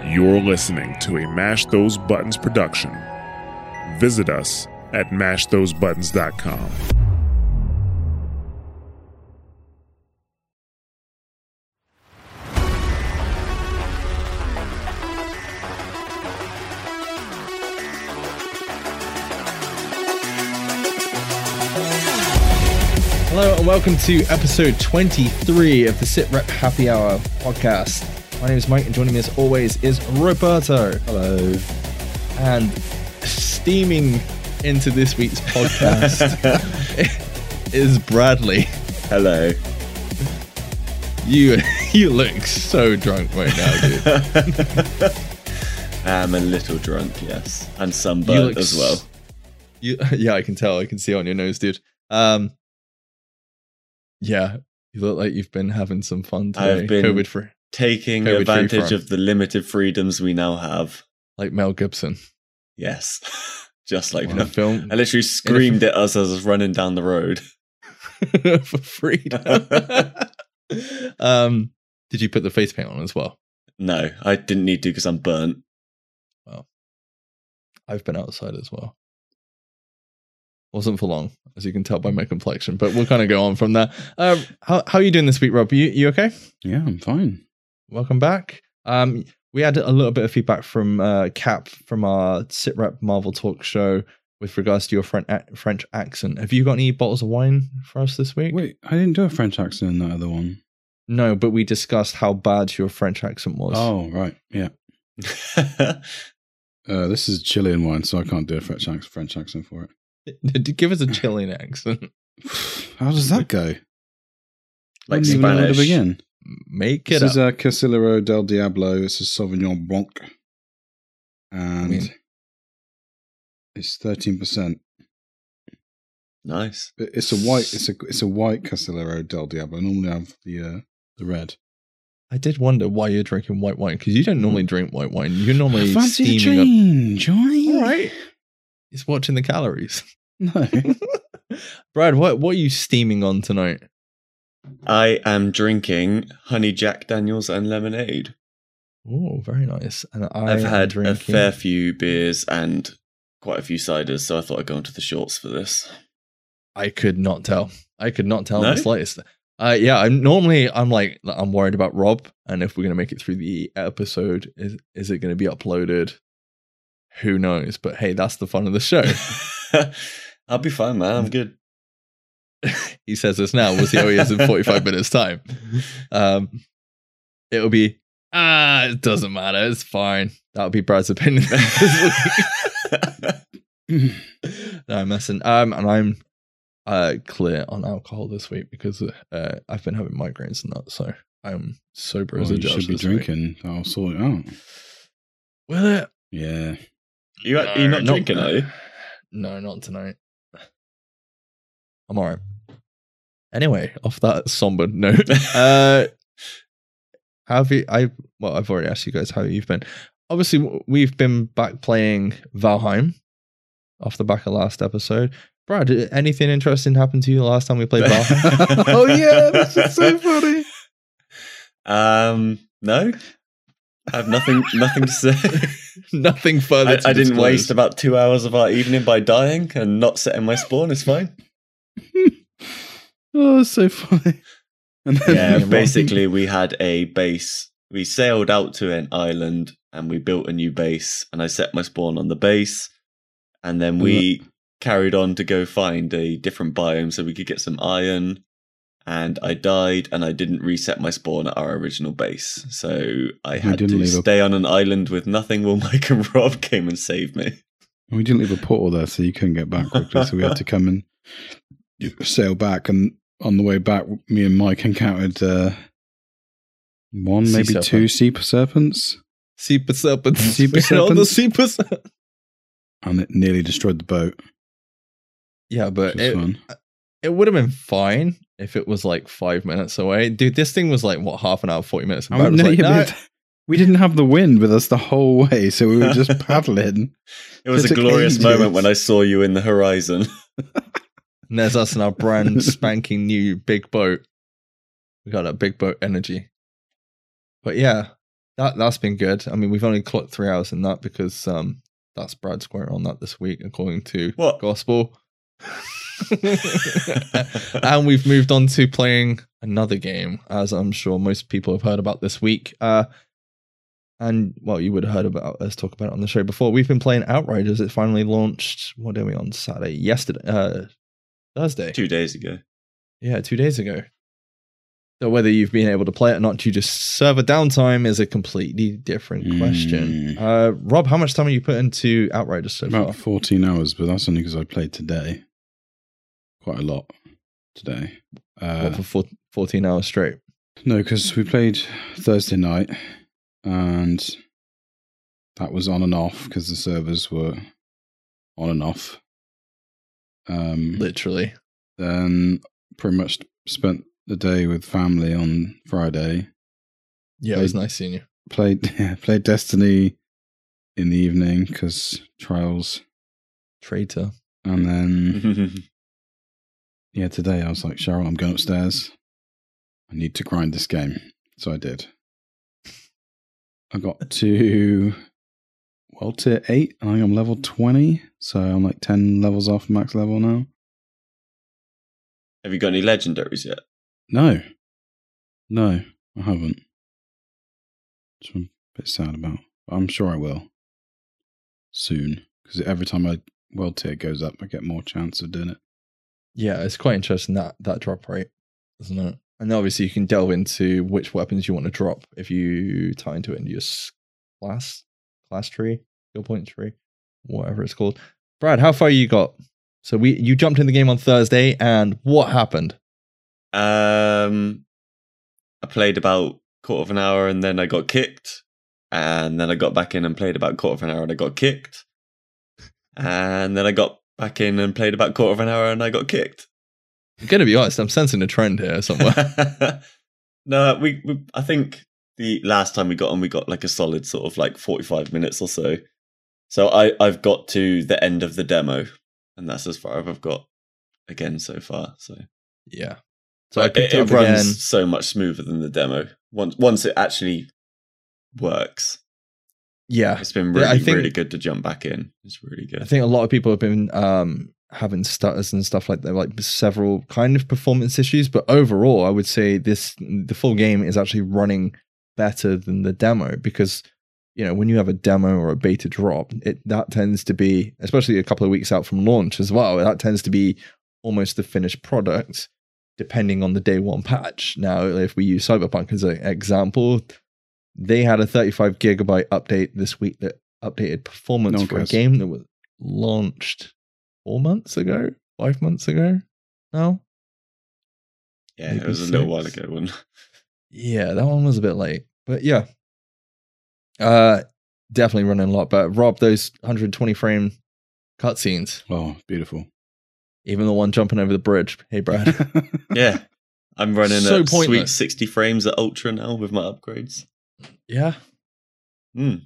You're listening to a Mash Those Buttons production. Visit us at mashthosebuttons.com. Hello and welcome to episode 23 of the Sit Rep Happy Hour podcast. My name is Mike and joining me as always is Roberto. Hello. And steaming into this week's podcast is Bradley. Hello. You look so drunk right now, dude. I'm a little drunk, yes. And sunburnt as well. Yeah, I can tell. I can see it on your nose, dude. Yeah, you look like you've been having some fun today. I've been COVID-free. Taking advantage of the limited freedoms we now have. Like Mel Gibson. Yes. Just like the film. I literally screamed at us as I was running down the road. For freedom. Did you put the face paint on as well? No, I didn't need to because I'm burnt. Well, I've been outside as well. Wasn't for long, as you can tell by my complexion, but we'll kind of go on from there. How are you doing this week, Rob? You okay? Yeah, I'm fine. Welcome back. We had a little bit of feedback from Cap from our Sit Rep Marvel Talk show with regards to your French accent. Have you got any bottles of wine for us this week? Wait, I didn't do a French accent in that other one. No, but we discussed how bad your French accent was. Oh, right. Yeah. This is Chilean wine, so I can't do a French accent for it. Give us a Chilean accent. How does that go? Like Spanish. Even know where to begin. Make it This is up. a Casillero del Diablo. It's a Sauvignon Blanc. And it's 13%. Nice. It's a white Casillero del Diablo. I normally have the red. I did wonder why you're drinking white wine, because you don't normally drink white wine. You're normally fancy steaming a change, All right. He's watching the calories. No. Brad, what are you steaming on tonight? I am drinking honey Jack Daniels and lemonade. Oh, very nice. And I've had a fair few beers and quite a few ciders, so I thought I'd go into the shorts for this. I could not tell. No? In the slightest. Yeah, I'm worried about Rob, and if we're going to make it through the episode, is it going to be uploaded? Who knows? But hey, that's the fun of the show. I'll be fine, man. I'm good. He says this now. We'll see how he is in 45 minutes' time. It'll be, it doesn't matter. It's fine. That'll be Brad's opinion. No, I'm messing. And I'm clear on alcohol this week because I've been having migraines and that, so I'm sober as a judge. You should be drinking. I'll sort it out. Will it? Yeah. You're not drinking, are you? No, not tonight. I'm alright. Anyway, off that somber note, I've already asked you guys how you've been. Obviously, we've been back playing Valheim off the back of last episode. Brad, did anything interesting happen to you the last time we played Valheim? Oh yeah, this is so funny. No. I have nothing to say. Nothing further to I didn't disclose. waste about 2 hours of our evening by dying and not setting my spawn. It's fine. Oh, it's so funny. And then Yeah, basically we had a base. We sailed out to an island and we built a new base, and I set my spawn on the base, and then we carried on to go find a different biome so we could get some iron. And I died, and I didn't reset my spawn at our original base. So I had to stay on an island with nothing while Mike and Rob came and saved me. We didn't leave a portal there, so you couldn't get back quickly. So we had to come and sail back. And on the way back, me and Mike encountered one, maybe two sea serpents. Sea serpents. Sea serpents. All the sea serpents. And it nearly destroyed the boat. Yeah, but it would have been fine if it was like 5 minutes away. Dude, this thing was like, what, half an hour, 40 minutes? We didn't have the wind with us the whole way, so we were just paddling. It was a glorious moment when I saw you in the horizon. And there's us in our brand spanking new big boat. We got that big boat energy. But yeah, That's been good. I mean, we've only clocked 3 hours in that because that's Brad Square on that this week, according to What? Gospel. And we've moved on to playing another game, as I'm sure most people have heard about this week. And well, you would have heard about us talk about it on the show before. We've been playing Outriders. It finally launched. What are we on Saturday? Yesterday, Thursday. 2 days ago. Yeah, 2 days ago. So whether you've been able to play it or not due to server downtime is a completely different question. Rob, how much time have you put into Outriders so About far? 14 hours, but that's only because I played today. Quite a lot today. What, for 14 hours straight? No, because we played Thursday night, and that was on and off because the servers were on and off. Literally. Then pretty much spent the day with family on Friday. Yeah, it was nice seeing you. Played Destiny in the evening because trials, Traitor. and then yeah, today I was like, Cheryl, I'm going upstairs. I need to grind this game, so I did. I got to tier 8. I think I'm level 20, so I'm like 10 levels off max level now. Have you got any legendaries yet? No, I haven't. Which I'm a bit sad about. But I'm sure I will soon, because every time my world tier goes up, I get more chance of doing it. Yeah, it's quite interesting that drop rate, isn't it? And obviously you can delve into which weapons you want to drop if you tie into it in your class tree, skill point tree, whatever it's called. Brad, how far you got? So you jumped in the game on Thursday, and what happened? I played about quarter of an hour and then I got kicked. And then I got back in and played about quarter of an hour and I got kicked. And then I got back in and played about quarter of an hour and I got kicked. I'm going to be honest, I'm sensing a trend here somewhere. No, I think the last time we got on, we got like a solid sort of like 45 minutes or so. So I've got to the end of the demo, and that's as far as I've got again so far. So yeah. So but it runs so much smoother than the demo. Once it actually works. Yeah. It's been really good to jump back in. It's really good. I think a lot of people have been having stutters and stuff like that, like several kind of performance issues, but overall I would say the full game is actually running better than the demo, because when you have a demo or a beta drop, that tends to be, especially a couple of weeks out from launch as well, that tends to be almost the finished product depending on the day one patch. Now, if we use Cyberpunk as an example, they had a 35 gigabyte update this week that updated performance for a game that was launched 4 months ago, 5 months ago now. Yeah, maybe it was a little while ago. Yeah, that one was a bit late. But yeah. Definitely running a lot. But Rob, those 120 frame cutscenes. Oh, beautiful. Even the one jumping over the bridge. Hey, Brad. Yeah. I'm running So at pointless. sweet 60 frames at Ultra now with my upgrades. Yeah. It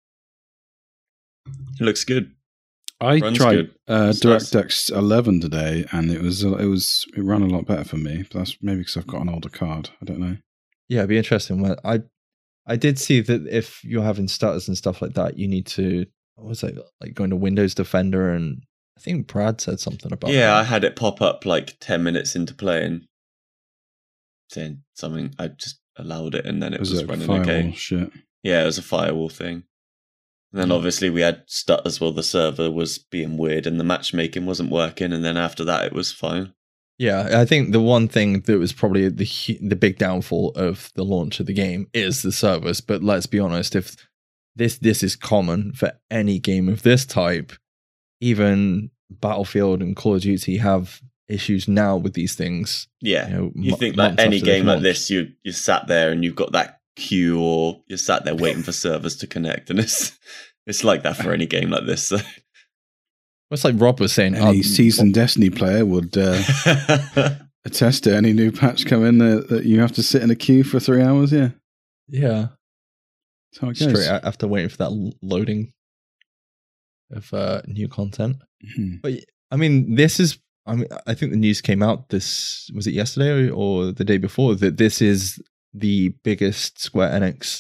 looks good. I Runs tried good. DirectX 11 today, and it ran a lot better for me. But that's maybe because I've got an older card. I don't know. Yeah, it'd be interesting. I did see that if you're having stutters and stuff like that, you need to, what was it, like going to Windows Defender, and I think Brad said something about that. Yeah, I had it pop up like 10 minutes into playing, saying something. I just allowed it, and then it was running okay. Shit. Yeah, it was a firewall thing. And then obviously we had stutters while the server was being weird and the matchmaking wasn't working, and then after that it was fine. Yeah, I think the one thing that was probably the big downfall of the launch of the game is the servers. But let's be honest, if this is common for any game of this type, even Battlefield and Call of Duty have issues now with these things. Yeah, you think like any game like this, you sat there and you've got that queue, or you're sat there waiting for servers to connect, and it's like that for any game like this. So. It's like Rob was saying. Any seasoned Destiny player would attest to any new patch come in that you have to sit in a queue for 3 hours. Yeah. Yeah. That's how it goes. Straight after waiting for that loading of new content. Mm-hmm. But I mean, I think the news came out was it yesterday or the day before, that this is the biggest Square Enix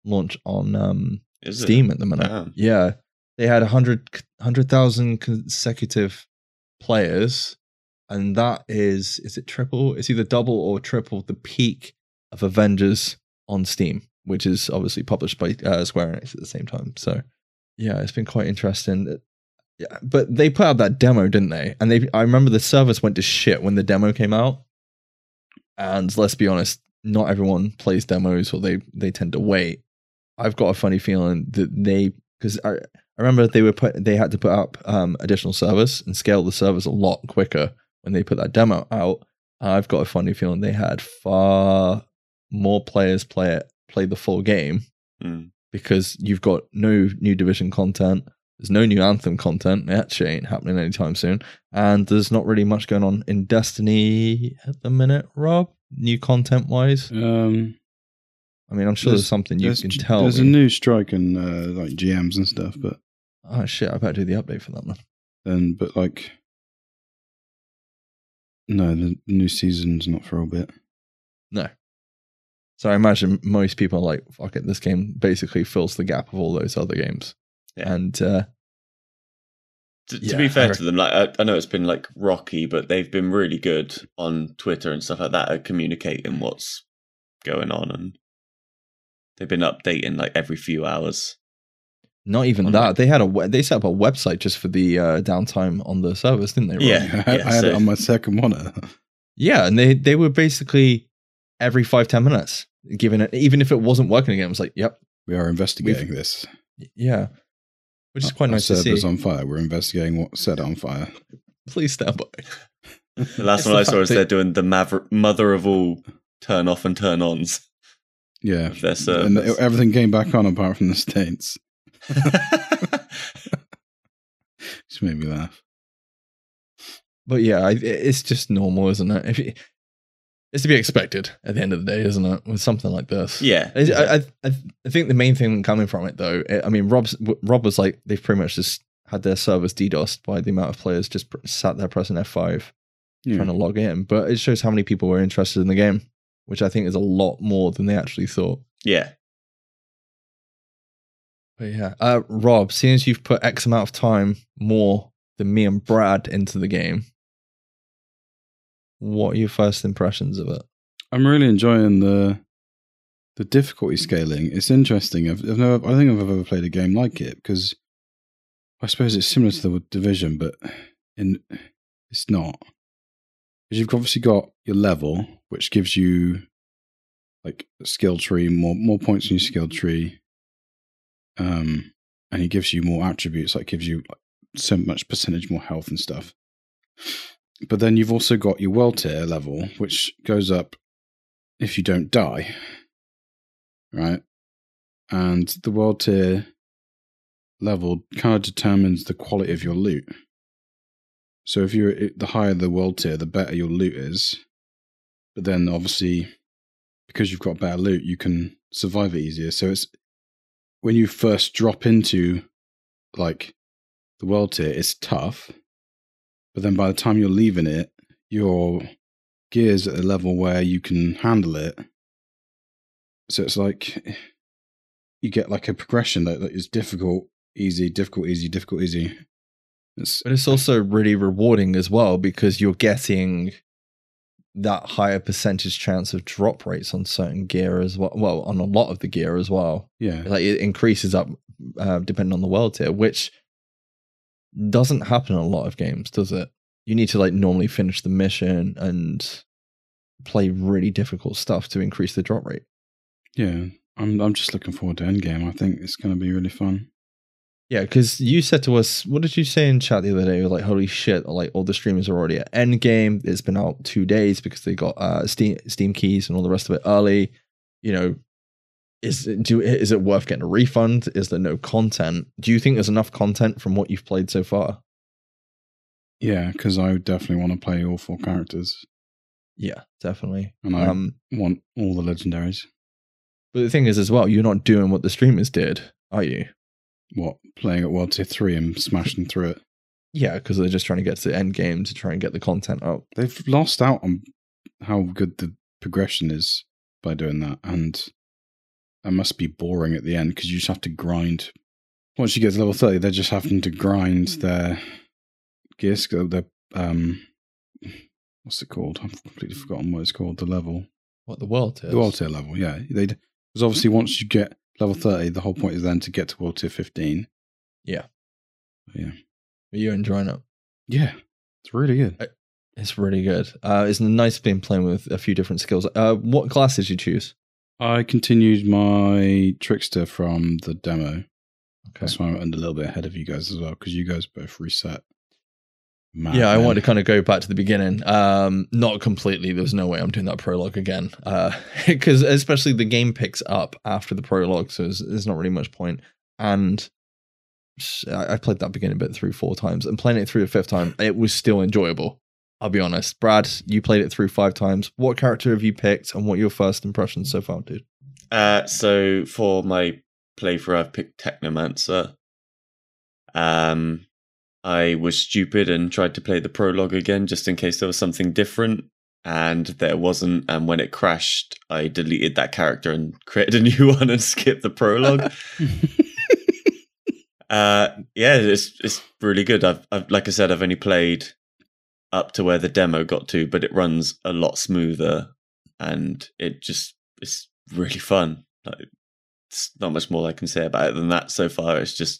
launch on Is Steam it? at the minute. Damn. Yeah, they had 100,000 consecutive players, and that is it triple? It's either double or triple the peak of Avengers on Steam, which is obviously published by Square Enix at the same time. So yeah, it's been quite interesting. Yeah, but they put out that demo, didn't they? And I remember the service went to shit when the demo came out. And let's be honest, not everyone plays demos, or they tend to wait. I've got a funny feeling that because I remember they had to put up additional servers and scale the servers a lot quicker when they put that demo out. I've got a funny feeling they had far more players play the full game because you've got no new Division content. There's no new Anthem content. That shit ain't happening anytime soon. And there's not really much going on in Destiny at the minute, Rob, new content-wise. I mean, I'm sure there's something you can tell There's me. a new strike in like GMs and stuff, but... Oh, shit, I better do the update for that, then. But like... No, the new season's not for a bit. No. So I imagine most people are like, fuck it, this game basically fills the gap of all those other games. Yeah. And to be fair to them, like I know it's been like rocky, but they've been really good on Twitter and stuff like that at communicating what's going on, and they've been updating like every few hours. not even that, they had they set up a website just for the downtime on the service, didn't they? Rob? Yeah, I had it on my second monitor. Yeah, and they were basically every 5-10 minutes giving it, even if it wasn't working again. It was like, yep, We are investigating this. yeah, which is quite nice to see. Server's on fire. We're investigating what set it on fire. Please stand by. The last It's one the I saw fact is that- they're doing the mother of all turn off and turn ons Yeah. of their And servers. everything came back on apart from the States. Just made me laugh. But yeah, it's just normal, isn't it? It's to be expected at the end of the day, isn't it? With something like this. Yeah. I think the main thing coming from it, though, I mean, Rob was like, they've pretty much just had their servers DDoSed by the amount of players just sat there pressing F5 trying to log in. But it shows how many people were interested in the game, which I think is a lot more than they actually thought. Yeah. But yeah, Rob, seeing as you've put X amount of time more than me and Brad into the game, what are your first impressions of it? I'm really enjoying the difficulty scaling. It's interesting. I don't think I've ever played a game like it, because I suppose it's similar to the Division, but it's not. Because you've obviously got your level, which gives you like a skill tree, more points in your skill tree, and it gives you more attributes, like gives you so much percentage more health and stuff. But then you've also got your world tier level, which goes up if you don't die, right? And the world tier level kind of determines the quality of your loot. So if the higher the world tier, the better your loot is. But then obviously, because you've got better loot, you can survive it easier. So it's when you first drop into like the world tier, it's tough. But then by the time you're leaving it, your gear's at a level where you can handle it. So it's like you get like a progression that is difficult, easy, difficult, easy, difficult, easy. But it's also really rewarding as well, because you're getting that higher percentage chance of drop rates on certain gear as well. Well, on a lot of the gear as well. Yeah. Like it increases up depending on the world tier, which doesn't happen in a lot of games, does it? You need to like normally finish the mission and play really difficult stuff to increase the drop rate. Yeah. I'm just looking forward to Endgame. I think it's going to be really fun. Yeah, because you said to us, what did you say in chat the other day? You were like, holy shit, like all the streamers are already at Endgame. It's been out 2 days because they got Steam keys and all the rest of it early. You know, is it worth getting a refund? Is there no content? Do you think there's enough content from what you've played so far? Yeah, because I definitely want to play all 4 characters. Yeah, definitely. And I want all the legendaries. But the thing is as well, you're not doing what the streamers did, are you? What, playing at World Tier 3 and smashing through it? Yeah, because they're just trying to get to the end game to try and get the content out. They've lost out on how good the progression is by doing that. And that must be boring at the end because you just have to grind. Once you get to level 30, they're just having to grind their gear skill. Their what's it called? I've completely forgotten what it's called. The level. What, the world tier? The world tier level. Yeah, because obviously once you get level 30, the whole point is then to get to world tier 15. Yeah. Yeah. Are you enjoying it? Yeah, it's really good. It's really good. It's nice being playing with a few different skills. What class did you choose? I continued my trickster from the demo. Okay. That's why I'm a little bit ahead of you guys as well, because you guys both reset. Yeah, I wanted to kind of go back to the beginning. Not completely. There's no way I'm doing that prologue again. Because especially the game picks up after the prologue, so there's not really much point. And I played that beginning bit through 4 times, and playing it through the 5th time, it was still enjoyable. I'll be honest. Brad, you played it through 5 times. What character have you picked, and what are your first impressions so far, dude? So for my playthrough, I've picked Technomancer. I was stupid and tried to play the prologue again just in case there was something different, and there wasn't. And when it crashed, I deleted that character and created a new one and skipped the prologue. Yeah, it's really good. I've like I said, I've only played up to where the demo got to, but it runs a lot smoother, and it's really fun. Like, it's not much more I can say about it than that so far. It's just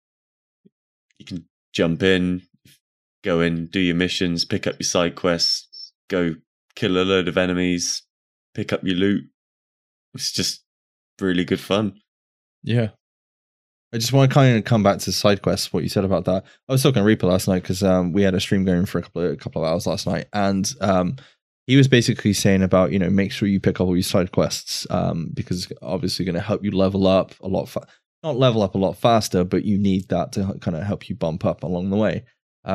you can jump in, go in, do your missions, pick up your side quests, go kill a load of enemies, pick up your loot. It's just really good fun. Yeah. I just want to kind of come back to side quests, what you said about that. I was talking to Reaper last night because we had a stream going for a couple of hours last night, and he was basically saying about, make sure you pick up all your side quests because it's obviously going to help you level up a lot not level up a lot faster, but you need that to kind of help you bump up along the way.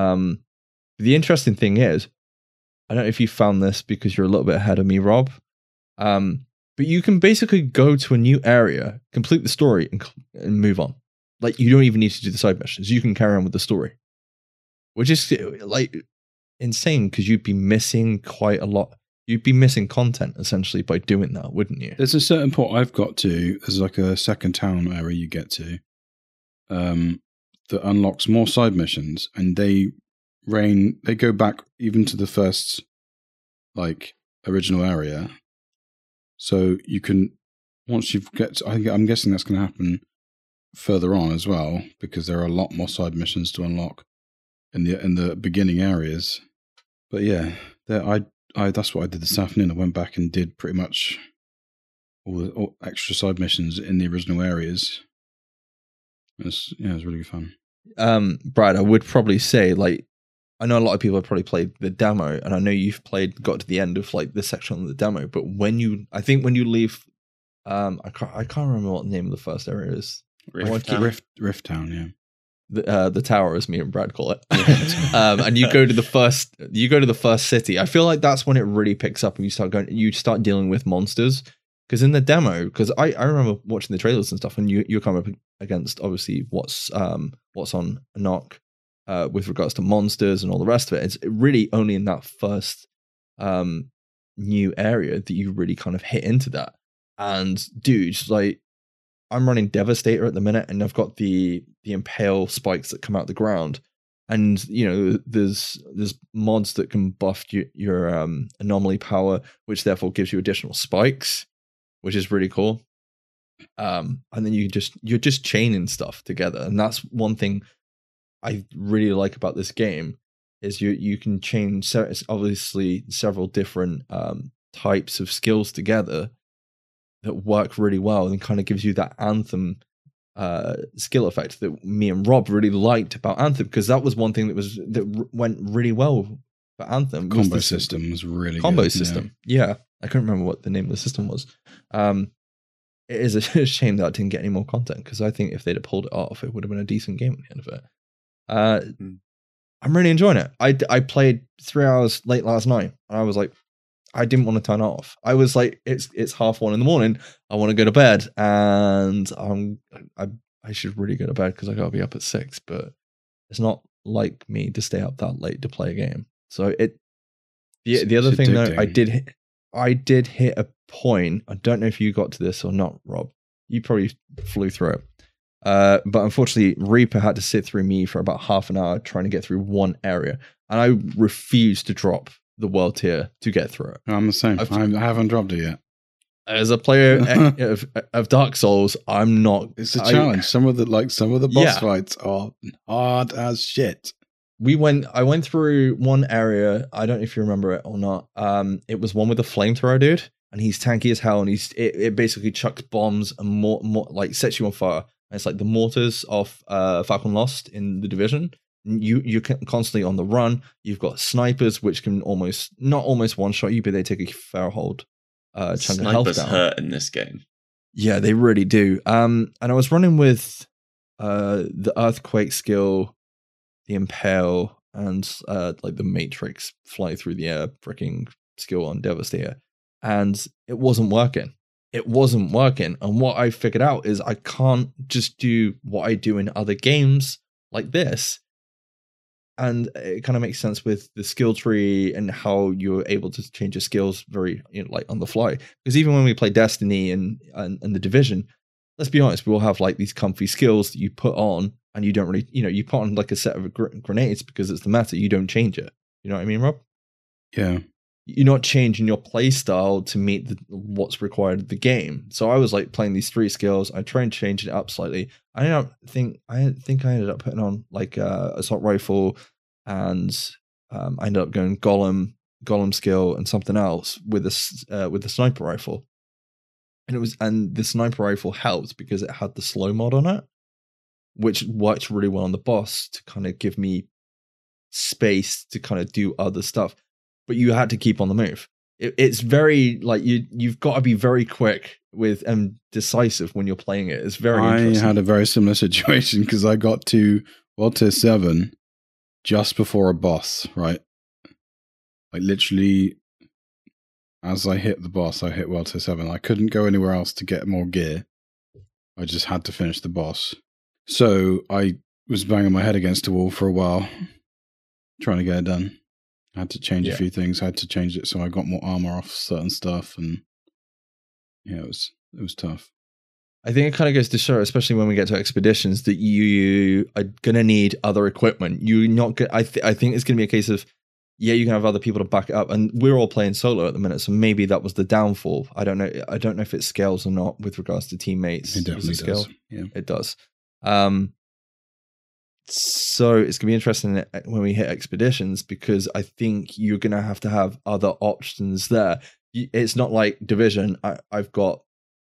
The interesting thing is, I don't know if you found this because you're a little bit ahead of me, Rob, but you can basically go to a new area, complete the story, and move on. Like, you don't even need to do the side missions. You can carry on with the story, which is like insane because you'd be missing quite a lot. You'd be missing content essentially by doing that, wouldn't you? There's a certain point I've got to. There's like a second town area you get to that unlocks more side missions, and they go back even to the first like original area. So you can, once you've I'm guessing that's going to happen further on as well, because there are a lot more side missions to unlock in the beginning areas. But yeah, that's what I did this afternoon. I went back and did pretty much all extra side missions in the original areas. It was really fun. Brad, I would probably say, like, I know a lot of people have probably played the demo, and I know you've got to the end of like this section of the demo. But when you leave, I can't remember what the name of the first area is. Rift Town, yeah. The tower, as me and Brad call it. And you go to the first city. I feel like that's when it really picks up, and you start dealing with monsters. Because in the demo, because I remember watching the trailers and stuff, and you're coming up against obviously what's on Nock with regards to monsters and all the rest of it. It's really only in that first new area that you really kind of hit into that. And dude, like, I'm running Devastator at the minute, and I've got the impale spikes that come out the ground, and there's mods that can buff your anomaly power, which therefore gives you additional spikes, which is really cool. And then you're just chaining stuff together, and that's one thing I really like about this game is you can chain obviously several different types of skills together that work really well, and kind of gives you that Anthem skill effect that me and Rob really liked about Anthem, because that was one thing that went really well for Anthem. Combo system was really combo good. System. Yeah, I couldn't remember what the name of the system was. It is a shame that I didn't get any more content, because I think if they'd have pulled it off, it would have been a decent game at the end of it. I'm really enjoying it. I played 3 hours late last night, and I was like, I didn't want to turn off. I was like, it's 1:30 a.m. I want to go to bed, and I should really go to bed because I got to be up at 6. But it's not like me to stay up that late to play a game. So the other thing though, I did hit a point. I don't know if you got to this or not, Rob. you probably flew through it. But unfortunately, Reaper had to sit through me for about half an hour trying to get through one area, and I refused to drop the world tier to get through it. I'm the same. I haven't dropped it yet. As a player of Dark Souls, I'm not. It's a challenge. Some of the boss fights are hard as shit. I went through one area. I don't know if you remember it or not. It was one with a flamethrower dude, and he's tanky as hell, and it basically chucks bombs and more like sets you on fire. And it's like the mortars of Falcon Lost in The Division. You're constantly on the run. You've got snipers which can not almost one shot you, but they take a fair hold chunk of health down. Snipers hurt in this game. Yeah, they really do. And I was running with the Earthquake skill, the Impale, and like the Matrix fly through the air freaking skill on Devastator, and it wasn't working. And what I figured out is I can't just do what I do in other games like this. And it kind of makes sense with the skill tree and how you're able to change your skills very, like on the fly. Because even when we play Destiny and The Division, let's be honest, we all have like these comfy skills that you put on, and you don't really, you put on like a set of grenades because it's the meta. You don't change it. You know what I mean, Rob? Yeah. You're not changing your play style to meet what's required of the game. So I was like playing these 3 skills. I tried to change it up slightly. I think I ended up putting on like assault rifle, and I ended up going golem skill and something else with the sniper rifle. And the sniper rifle helped because it had the slow mod on it, which worked really well on the boss to kind of give me space to kind of do other stuff. But you had to keep on the move. It's very like you've got to be very quick with and decisive when you're playing it. It's very interesting. I had a very similar situation because I got to World Tier 7 just before a boss, right? Like literally as I hit the boss, I hit World Tier 7. I couldn't go anywhere else to get more gear. I just had to finish the boss. So I was banging my head against a wall for a while, trying to get it done. I had to change a few things. I had to change it so I got more armor off certain stuff, and it was tough. I think it kind of goes to show, especially when we get to expeditions, that you are gonna need other equipment. You're not. I think it's gonna be a case of you can have other people to back it up, and we're all playing solo at the minute, so maybe that was the downfall. I don't know if it scales or not with regards to teammates. It definitely does. Yeah, it does. So it's going to be interesting when we hit expeditions, because I think you're going to have other options there. It's not like Division. I've got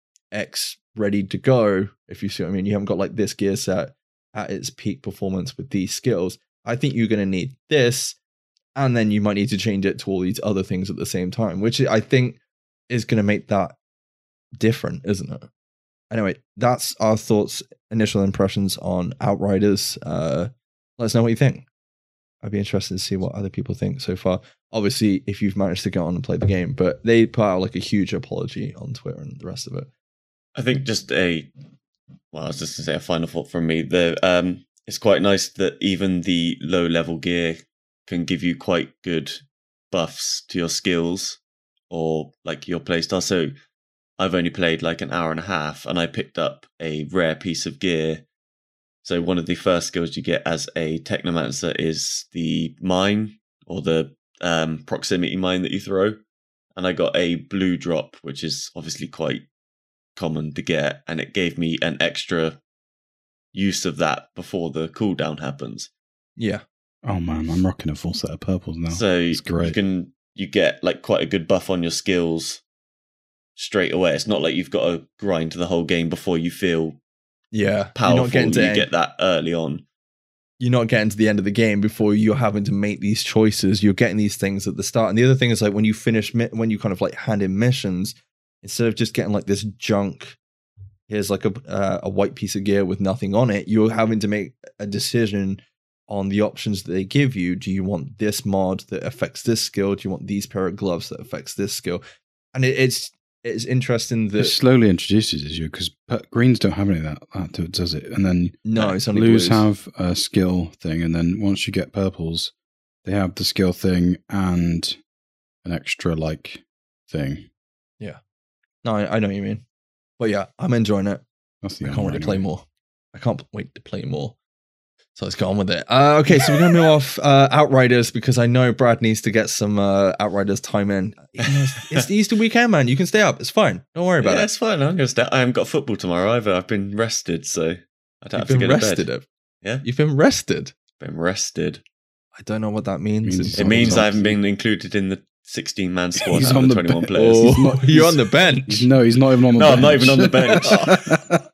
X ready to go, if you see what I mean. You haven't got like this gear set at its peak performance with these skills. I think you're going to need this, and then you might need to change it to all these other things at the same time, which I think is going to make that different, isn't it? Anyway, that's our thoughts, initial impressions on Outriders. Let us know what you think. I'd be interested to see what other people think so far. Obviously, if you've managed to go on and play the game, but they put out like a huge apology on Twitter and the rest of it. I think I was just going to say a final thought from me. It's quite nice that even the low level gear can give you quite good buffs to your skills or like your playstyle. So I've only played like an hour and a half, and I picked up a rare piece of gear. So one of the first skills you get as a Technomancer is the mine, or the proximity mine that you throw. And I got a blue drop, which is obviously quite common to get, and it gave me an extra use of that before the cooldown happens. Yeah. Oh man, I'm rocking a full set of purples now. So it's great. You get like quite a good buff on your skills straight away. It's not like you've got to grind the whole game before you feel powerful. You're not getting you get that early on. You're not getting to the end of the game before you're having to make these choices. You're getting these things at the start. And the other thing is like when you kind of like hand in missions, instead of just getting like this junk, here's like a white piece of gear with nothing on it, you're having to make a decision on the options that they give you. Do you want this mod that affects this skill? Do you want these pair of gloves that affects this skill? And it's interesting that it slowly introduces you, because greens don't have any of that does it? And then it's only blues blues have a skill thing, and then once you get purples, they have the skill thing and an extra like thing. Yeah, no, I know what you mean, but yeah, I'm enjoying it. That's the I can't wait to anyway. play more. I can't wait to play more. So let's go on with it. Okay, so we're going to move off Outriders because I know Brad needs to get some Outriders time in. It's the Easter weekend, man. You can stay up. It's fine. Don't worry about Yeah, it. it's fine. I'm gonna stay. I haven't got football tomorrow either. I've been rested, so I don't You've have to been go rested. to bed. Yeah, You've been rested. been rested. I don't know what that means. It means I haven't been included in the 16-man squad He's out on of the 21 be- players. Oh, He's not- you're on the bench. He's not even on the No, bench. I'm not even on the bench.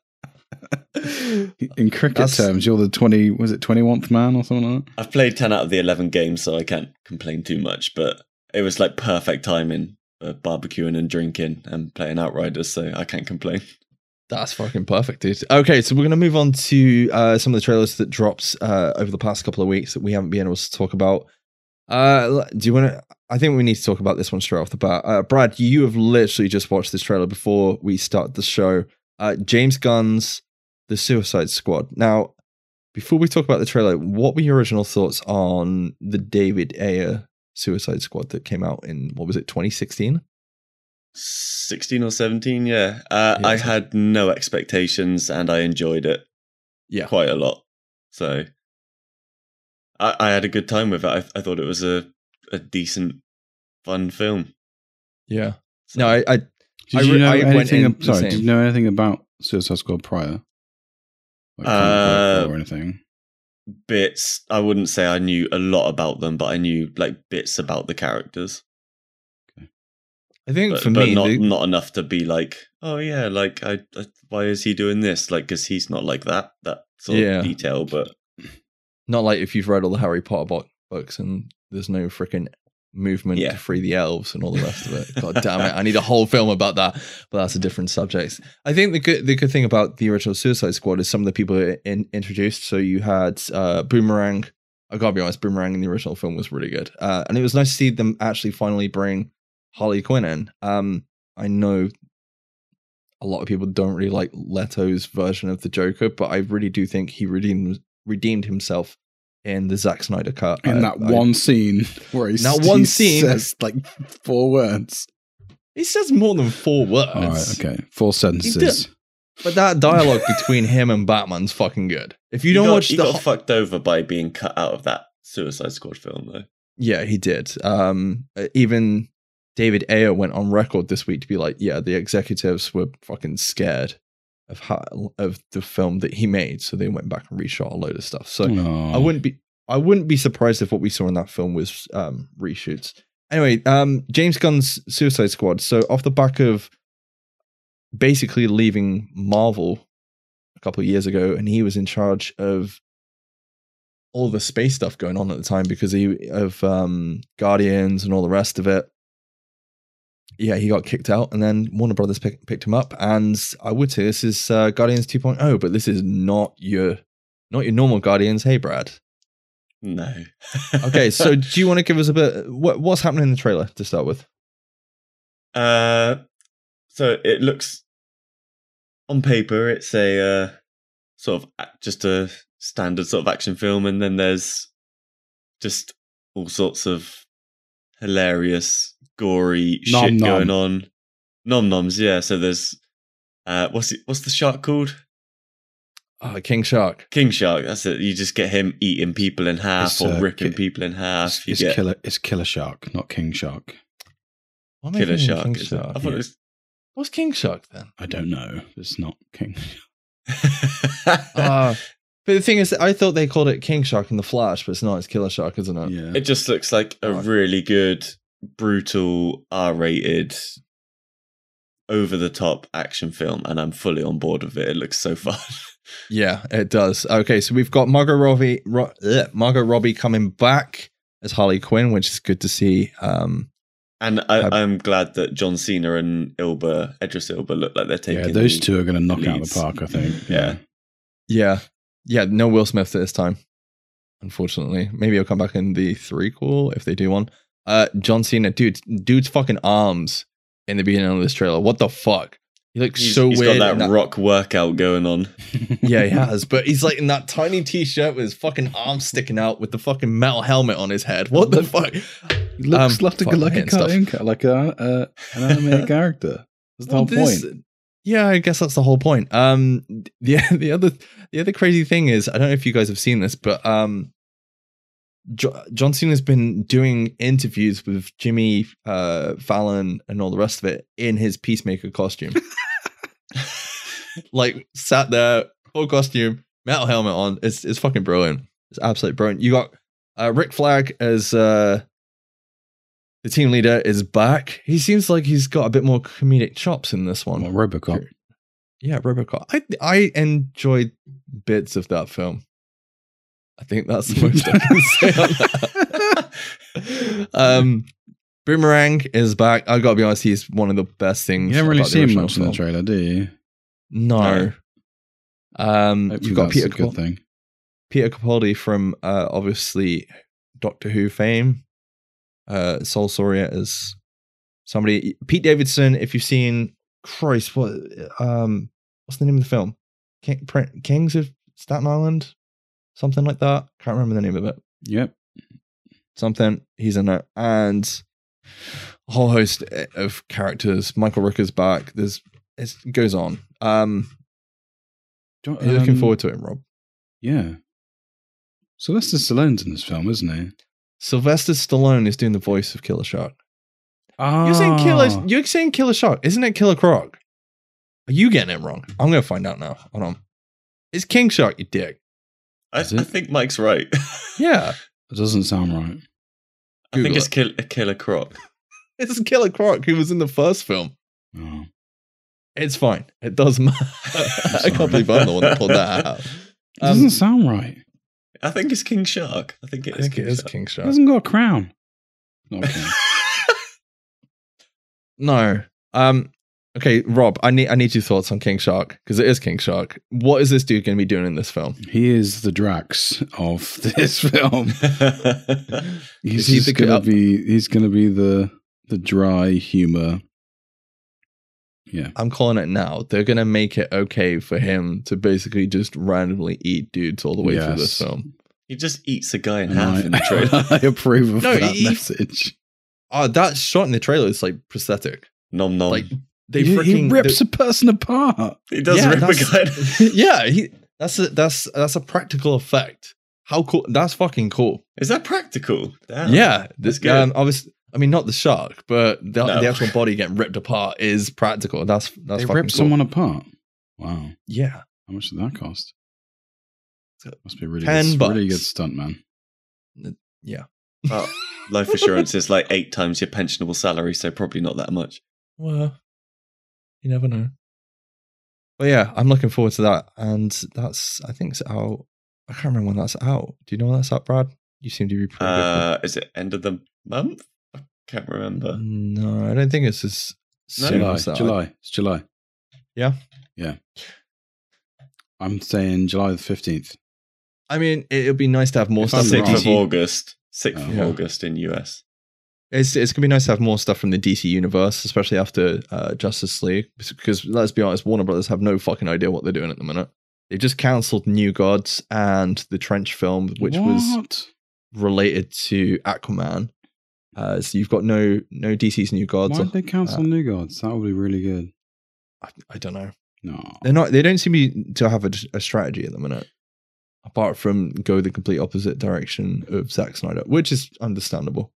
In cricket That's- terms, you're the 21st man or something like that? I've played 10 out of the 11 games, so I can't complain too much, but it was like perfect timing for barbecuing and drinking and playing Outriders, so I can't complain. That's fucking perfect, dude. Okay, so we're going to move on to some of the trailers that dropped over the past couple of weeks that we haven't been able to talk about. Do you want to? I think we need to talk about this one straight off the bat. Brad, you have literally just watched this trailer before we start the show. James Gunn's The Suicide Squad. Now, before we talk about the trailer, what were your original thoughts on the David Ayer Suicide Squad that came out in, what was it, 2016? 16 or 17, yeah. I had no expectations and I enjoyed it quite a lot. So I had a good time with it. I thought it was a decent, fun film. Yeah. So, No, I Did you know anything? in the Sorry, same. did you know anything about Suicide Squad prior? Like comic book or anything? bits. I wouldn't say I knew a lot about them, but I knew like bits about the characters. I think But, for but me, not enough to be like, oh yeah, like I why is he doing this? Like, because he's not like that sort Yeah. of detail. But not like if you've read all the Harry Potter books and there's no freaking movement Yeah. to free the elves and all the rest of it. God damn it. I need a whole film about that, but that's a different subject. I think the good thing about the original Suicide Squad is some of the people introduced. So you had Boomerang. I gotta be honest, Boomerang in the original film was really good. And it was nice to see them actually finally bring Harley Quinn in. I know a lot of people don't really like Leto's version of the Joker, but I really do think he redeemed himself in the Zack Snyder cut. In that one scene where he says like 4 words. He says more than 4 words. All right, okay. 4 sentences. But that dialogue between him and Batman's fucking good. If you don't got, watch he got fucked over by being cut out of that Suicide Squad film, though. Yeah, he did. Even David Ayer went on record this week to be like, yeah, the executives were fucking scared of the film that he made, so they went back and reshot a load of stuff. So I wouldn't be surprised if what we saw in that film was reshoots. Anyway, James Gunn's Suicide Squad. So off the back of basically leaving Marvel a couple of years ago, and he was in charge of all the space stuff going on at the time because of Guardians and all the rest of it. Yeah, he got kicked out, and then Warner Brothers picked him up. And I would say this is Guardians 2.0, but this is not your normal Guardians. Hey, Brad. No. Okay, so do you want to give us a bit? What's happening in the trailer to start with? So it looks on paper, it's a sort of just a standard sort of action film, and then there's just all sorts of hilarious, gory shit going on. Nom-noms, yeah. So there's what's the shark called? King Shark. King Shark, that's it. You just get him eating people in half or ripping people in half. It's Killer Shark, not King Shark. Killer Shark. King Shark? I thought it was... What's King Shark then? I don't know. It's not King. But the thing is, I thought they called it King Shark in The Flash, but it's not. It's Killer Shark, isn't it? Yeah. It just looks like a really good, brutal, R-rated, over-the-top action film, and I'm fully on board with it. It looks so fun. Yeah, it does. Okay, so we've got Margot Robbie coming back as Harley Quinn, which is good to see. And I'm glad that John Cena and Idris Elba look like they're taking. Yeah, those two are going to knock out the park, I think. Yeah. No Will Smith this time, unfortunately. Maybe he'll come back in the threequel if they do one. John Cena, dude's fucking arms in the beginning of this trailer. What the fuck? He looks so weird. He's got that rock workout going on. Yeah, he has. But he's like in that tiny t-shirt with his fucking arms sticking out with the fucking metal helmet on his head. What the fuck? He looks like a cartoon, like an animated character. That's the whole point. Yeah, I guess that's the whole point. The other crazy thing is, I don't know if you guys have seen this, but John Cena's been doing interviews with Jimmy Fallon and all the rest of it in his Peacemaker costume. Like sat there, full costume, metal helmet on. It's fucking brilliant. It's absolutely brilliant. You got Rick Flag as the team leader is back. He seems like he's got a bit more comedic chops in this one. Well, RoboCop. Yeah, RoboCop. I enjoyed bits of that film. I think that's the most I can say on that. Boomerang is back. I gotta be honest, he's one of the best things. You haven't really about the seen original much in the film. trailer, do you? No. Hopefully You've got that's Peter a good thing. Peter Capaldi from obviously Doctor Who fame. Sol Soria as somebody. Pete Davidson, if you've seen Christ, what's the name of the film? Kings of Staten Island? Something like that. Can't remember the name of it. Yep. Something. He's in it. And a whole host of characters. Michael Rooker's back. It goes on. You're looking forward to it, Rob. Yeah. Sylvester Stallone's in this film, isn't he? Sylvester Stallone is doing the voice of Killer Shark. Oh. You're saying Killer Shark. Isn't it Killer Croc? Are you getting it wrong? I'm going to find out now. Hold on. It's King Shark, you dick. I think Mike's right. Yeah. That doesn't sound right. I think Google it's a Killer Croc. It's Killer Croc who was in the first film. Oh. It's fine. It doesn't matter. I can't believe I'm the one that pulled that out. It doesn't sound right. I think it's King Shark. I think it is King He Shark. hasn't got a crown. Not a king. No. Okay, Rob, I need your thoughts on King Shark, because it is King Shark. What is this dude going to be doing in this film? He is the Drax of this film. He's Is he just gonna be. He's gonna be the dry humor. Yeah, I'm calling it now. They're going to make it okay for him to basically just randomly eat dudes all the way through this film. He just eats a guy in And half in the trailer. I approve of No, that he- message. Oh, that shot in the trailer is like prosthetic. Nom nom. Like they He freaking rips a person apart. He does Yeah, rip a that's- guy. yeah, that's a practical effect. How cool! That's fucking cool. Is that practical? Damn. Yeah, That's good. Obviously, I mean, not the shark, but the No. actual body getting ripped apart is practical. That's They fucking rip cool. someone apart. Wow, Yeah, how much did that cost? Must be really $10 good, really good stunt, man. yeah. Well, life assurance is like 8 times your pensionable salary, so probably not that much. Well, you never know. But yeah, I'm looking forward to that, and I think it's out. I can't remember when that's out. Do you know when that's out, Brad? You seem to be pretty good. Is it end of the month? I can't remember. No, I don't think it's as soon as that. It's July. Yeah? Yeah. I'm saying July the 15th. I mean, it'll be nice to have more If stuff. I'm from 6th of DC. August. 6th of Yeah. August in US. It's gonna be nice to have more stuff from the DC universe, especially after Justice League. Because let's be honest, Warner Brothers have no fucking idea what they're doing at the minute. They've just cancelled New Gods and the Trench film, which was What? related to Aquaman. So you've got no DC's New Gods. Why did they cancel New Gods? That would be really good. I don't know. No. They're not. They don't seem to have a strategy at the minute, apart from go the complete opposite direction of Zack Snyder, which is understandable.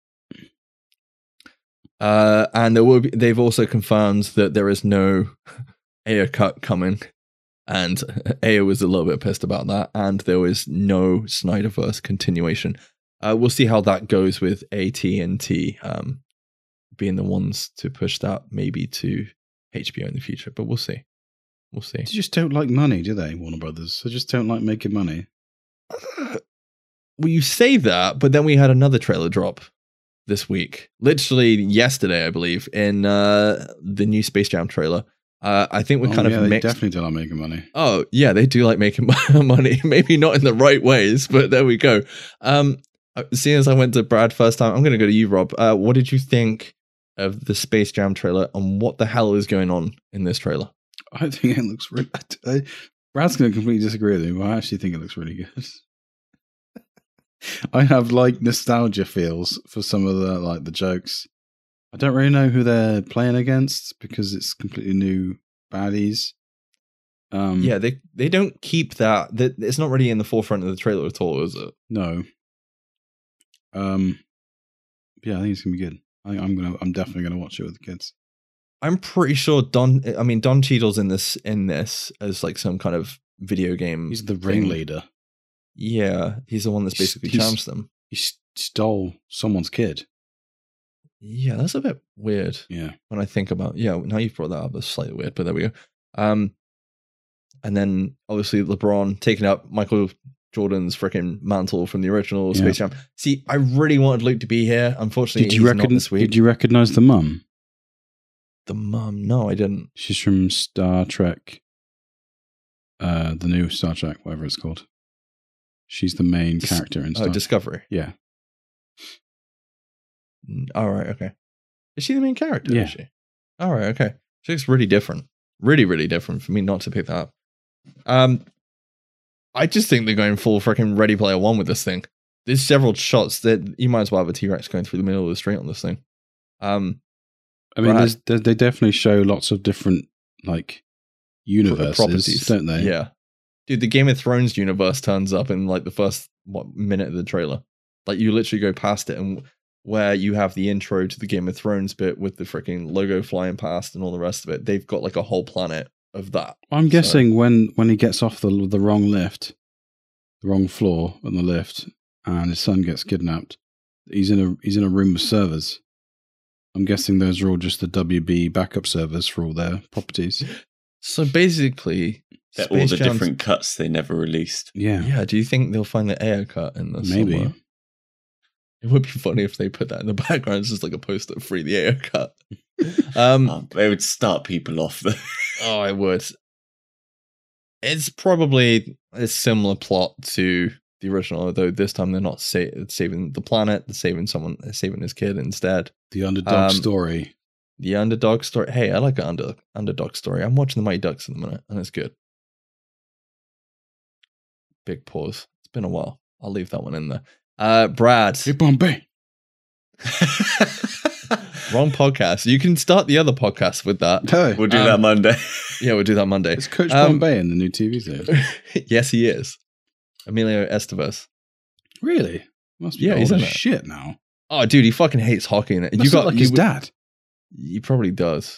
And there will be. They've also confirmed that there is no Ayer cut coming, and Ayer was a little bit pissed about that. And there was no Snyderverse continuation. We'll see how that goes with AT&T being the ones to push that maybe to HBO in the future, but we'll see. We'll see. They just don't like money, do they, Warner Brothers? They just don't like making money. Well, you say that, but then we had another trailer drop this week, literally yesterday, I believe, in the new Space Jam trailer. I think we're kind of they mixed. definitely don't like making money. Oh, yeah, they do like making money. Maybe not in the right ways, but there we go. Seeing as I went to Brad first time, I'm going to go to you, Rob. What did you think of the Space Jam trailer, and what the hell is going on in this trailer? I think it looks really... Brad's going to completely disagree with me, but I actually think it looks really good. I have like nostalgia feels for some of the jokes. I don't really know who they're playing against because it's completely new baddies. Yeah, they don't keep that. It's not really in the forefront of the trailer at all, is it? No. Yeah, I think it's gonna be good. I'm definitely gonna watch it with the kids. I'm pretty sure Don Cheadle's in this as like some kind of video game. He's the thing. ringleader. Yeah, he's the one that's basically charms them. He stole someone's kid. Yeah, that's a bit weird. Yeah. When I think about, now you've brought that up, it's slightly weird, but there we go. And then obviously LeBron taking up Michael Jordan's freaking mantle from the original Space Jam. See, I really wanted Luke to be here. Unfortunately, Did you recognize the mum? The mum? No, I didn't. She's from Star Trek. The new Star Trek, whatever it's called. She's the main character in Star Trek. Discovery. Yeah. All right. Okay. Is she the main character? Yeah. Is she? All right. Okay. She looks really different. Really, really different for me not to pick that up. I just think they're going full freaking Ready Player One with this thing. There's several shots that you might as well have a T-Rex going through the middle of the street on this thing. I mean, they definitely show lots of different like universes, properties, don't they? Yeah, dude, the Game of Thrones universe turns up in like the first minute of the trailer. Like you literally go past it, and where you have the intro to the Game of Thrones bit with the freaking logo flying past and all the rest of it, they've got like a whole planet of that. I'm guessing when he gets off the wrong lift, the wrong floor on the lift, and his son gets kidnapped, he's in a room with servers. I'm guessing those are all just the WB backup servers for all their properties. So basically, they're all the different cuts they never released. Yeah. Yeah. Do you think they'll find the Air cut in this? Maybe. Somewhere? It would be funny if they put that in the background. It's just like a poster, free the Air cut. They would start people off though. Oh, I would. It's probably a similar plot to the original, although this time they're not saving the planet, they're saving his kid instead. The underdog story. The underdog story. Hey, I like an underdog story. I'm watching the Mighty Ducks at the minute, and it's good. Big pause. It's been a while. I'll leave that one in there. Brad. Hey, Bombay. Wrong podcast. You can start the other podcast with that. Hey. We'll do that Monday. Yeah, we'll do that Monday. Is Coach Bombay in the new TV series? Yes, he is. Emilio Estevez. Really? Must be he's old in as it. shit now. Oh, dude, he fucking hates hockey. In it. Must look like his dad. He probably does.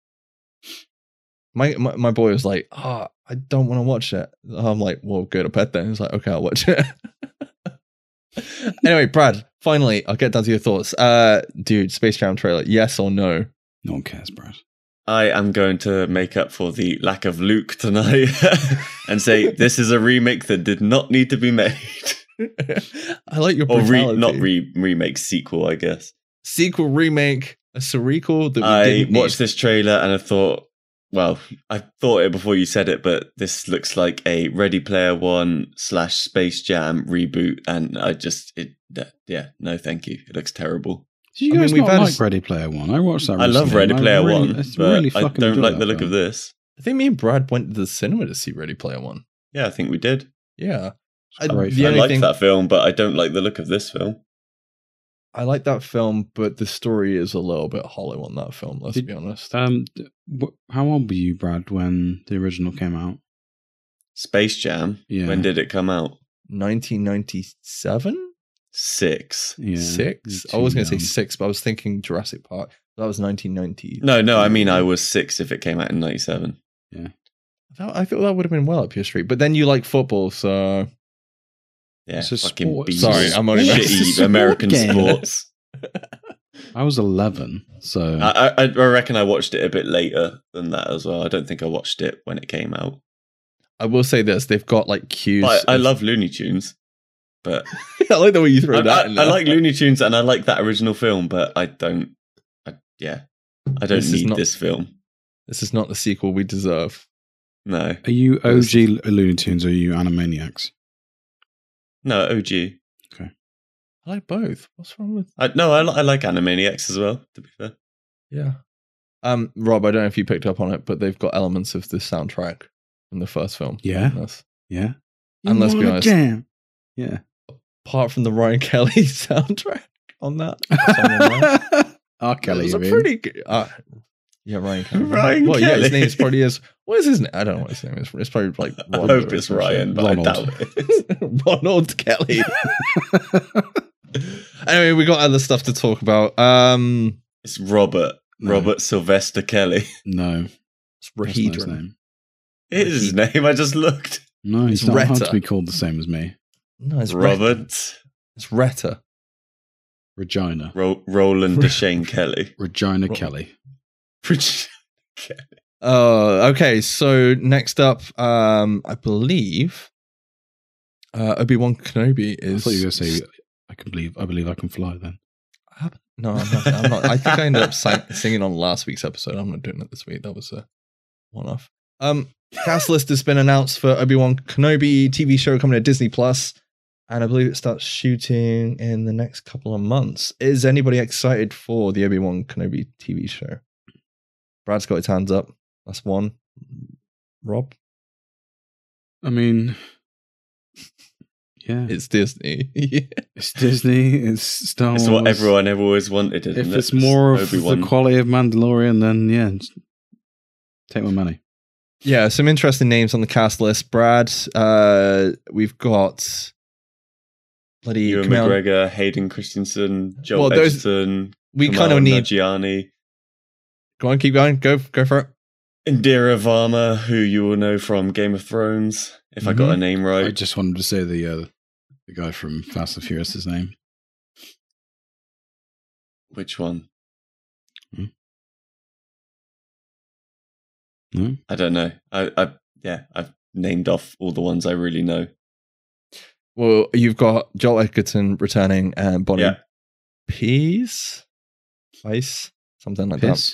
My boy was like, I don't want to watch it. I'm like, well, go to bed then. He's like, okay, I'll watch it. Anyway, Brad, finally, I'll get down to your thoughts. Dude, Space Jam trailer, yes or no? No one cares, Brad. I am going to make up for the lack of Luke tonight and say this is a remake that did not need to be made. I like your brutality. Remake, sequel, I guess. Sequel, remake, a sequel that we I didn't watched need. this trailer and I thought, well, I thought it before you said it, but this looks like a Ready Player One / Space Jam reboot, and no, thank you. It looks terrible. Do you guys not like Ready Player One? I watched that recently. I love Ready Player One, but really I don't like the look of this. I think me and Brad went to the cinema to see Ready Player One. Yeah, I think we did. Yeah. I like that film, but I don't like the look of this film. I like that film, but the story is a little bit hollow on that film, let's be honest. How old were you, Brad, when the original came out? Space Jam? Yeah. When did it come out? 1997? 6. Yeah. 6? I was going to say 6, but I was thinking Jurassic Park. That was 1990. No, I mean I was 6 if it came out in 97. Yeah. I thought that would have been well up your street. But then you like football, so... Yeah, it's a fucking sport. Sorry, I'm only shitty American sports. I was 11, so... I reckon I watched it a bit later than that as well. I don't think I watched it when it came out. I will say this, they've got like cues... I love Looney Tunes, but... I like the way you throw that in there. I like Looney Tunes and I like that original film, but I don't need this film. This is not the sequel we deserve. No. Are you OG Looney Tunes or are you Animaniacs? No, OG. Okay. I like both. What's wrong with... I like Animaniacs as well, to be fair. Yeah. Rob, I don't know if you picked up on it, but they've got elements of the soundtrack from the first film. Yeah. Yeah. You And let's be honest. Jam. Yeah. Apart from the Ryan Kelly soundtrack on that. R. Kelly, it was you a mean? pretty good... Yeah, Ryan Kelly. Ryan well, yeah, his Kelly. name is probably is. What is his name? I don't know what his name is. It's probably like. I Ron hope or it's some shit. Ryan, but Ronald. I doubt it. Ronald Kelly. Anyway, we got other stuff to talk about. It's Robert. No. Robert Sylvester Kelly. No. It's That's not his Rahedron. name. It is his name. I just looked. No, It's he's not allowed Retta. to be called the same as me. No, it's Retta. Robert. It's Retta. Regina. Roland Deshane Kelly. Regina Ro- Kelly. Okay, so next up, I believe Obi-Wan Kenobi I is. thought you were going to say, I believe I can fly then. No, I'm not. I think I ended up singing on last week's episode. I'm not doing it this week. That was a one-off. Cast list has been announced for Obi-Wan Kenobi TV show coming to Disney Plus, and I believe it starts shooting in the next couple of months. Is anybody excited for the Obi-Wan Kenobi TV show? Brad's got his hands up. That's one. Rob? I mean, yeah. It's Disney. Yeah. It's Disney. It's Star Wars. It's what everyone ever always wanted, isn't If it? it's more of Obi-Wan. the quality of Mandalorian, then yeah, just take my money. Yeah, some interesting names on the cast list. Brad, we've got bloody Ewan Kumail- McGregor, Hayden Christensen, Joel Well, those- Edgerton, We Kumail kind of need. Nanjiani, Go on, keep going. Go for it. Indira Varma, who you will know from Game of Thrones, if I got Mhm. her name I right. just wanted to say the guy from Fast and Furious' his name. Which one? No? I don't know. I've named off all the ones I really know. Well, you've got Joel Edgerton returning and Bonnie Yeah. Pease? Ice? Something like that. Piss?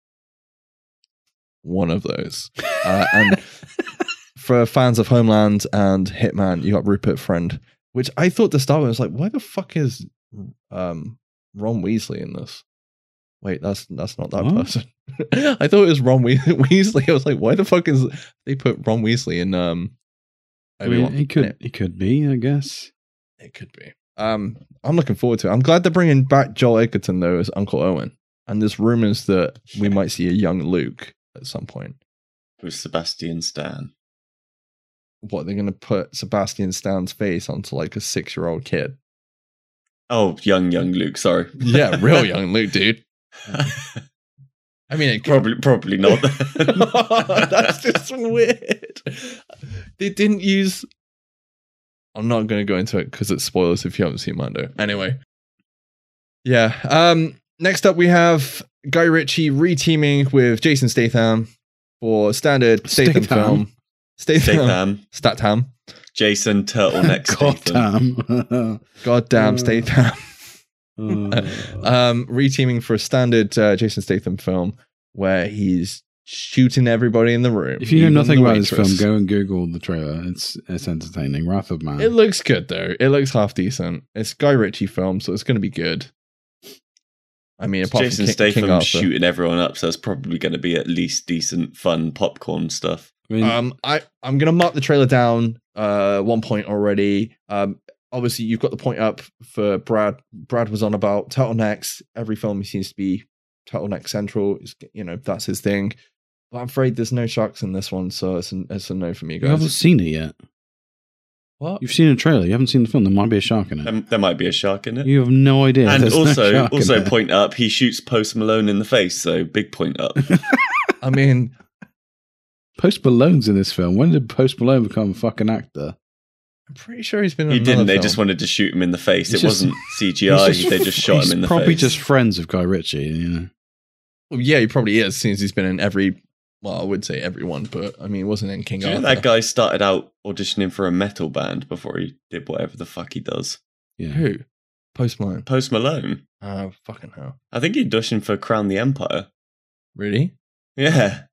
One of those. And for fans of Homeland and Hitman, you got Rupert Friend, which I thought to start with, I was like, why the fuck is Ron Weasley in this? Wait, that's not that What? person. I thought it was Ron Weasley. I was like, why the fuck is they put Ron Weasley in I mean, Obi-Wan? he could be, I guess. It could be. I'm looking forward to it. I'm glad they're bringing back Joel Edgerton though as Uncle Owen, and there's rumors that we might see a young Luke at some point. With Sebastian Stan. What, they're going to put Sebastian Stan's face onto like a 6-year-old kid? Oh, young Luke, sorry. Yeah, real young Luke, dude. I mean, it Probably not. That's just weird. They didn't use. I'm not going to go into it because it's spoilers if you haven't seen Mando. Anyway, yeah. Next up, we have Guy Ritchie reteaming with Jason Statham for standard Statham film. Statham. Jason Turtleneck Statham. Goddamn Statham. Uh, Reteaming for a standard Jason Statham film where he's shooting everybody in the room. if you know even nothing the about this film, waitress. go and Google the trailer. It's entertaining. Wrath of Man. It looks good though. It looks half decent. It's Guy Ritchie film, so it's going to be good. I mean, apart Jason from King Statham Arthur. shooting everyone up, so it's probably going to be at least decent, fun popcorn stuff. I mean, I'm gonna mark the trailer down 1 point already. Obviously you've got the point up for Brad. Brad was on about turtlenecks. Every film he seems to be turtleneck central. That's his thing. But I'm afraid there's no sharks in this one, so it's a no for me, you haven't guys. seen it yet. What? You've seen a trailer. You haven't seen the film. There might be a shark in it. There might be a shark in it. You have no idea. And There's no shark in also there. point up, he shoots Post Malone in the face, so big point up. I mean, Post Malone's in this film. When did Post Malone become a fucking actor? I'm pretty sure he's been in He another didn't, they film. just wanted to shoot him in the face. He's It just- wasn't CGI, He's they just shot he's him in the probably face. just friends of Guy Ritchie, you know. Well, yeah, he probably is, since he's been in every. Well, I would say everyone, but I mean, he wasn't in King Do you know Arthur. that guy started out auditioning for a metal band before he did whatever the fuck he does? Yeah. Who? Post Malone. Post Malone. Oh, fucking hell. I think he auditioned for Crown the Empire. Really? Yeah.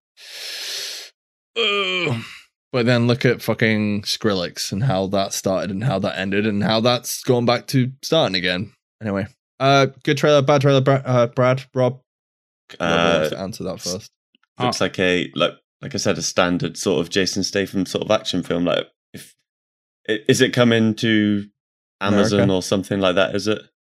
Ugh. But then look at fucking Skrillex and how that started and how that ended and how that's gone back to starting again. Anyway, good trailer, bad trailer, Brad, Rob. Whoever wants to answer that first. Looks like like I said, a standard sort of Jason Statham sort of action film. Like, is it coming to Amazon America? or something like that? Is it?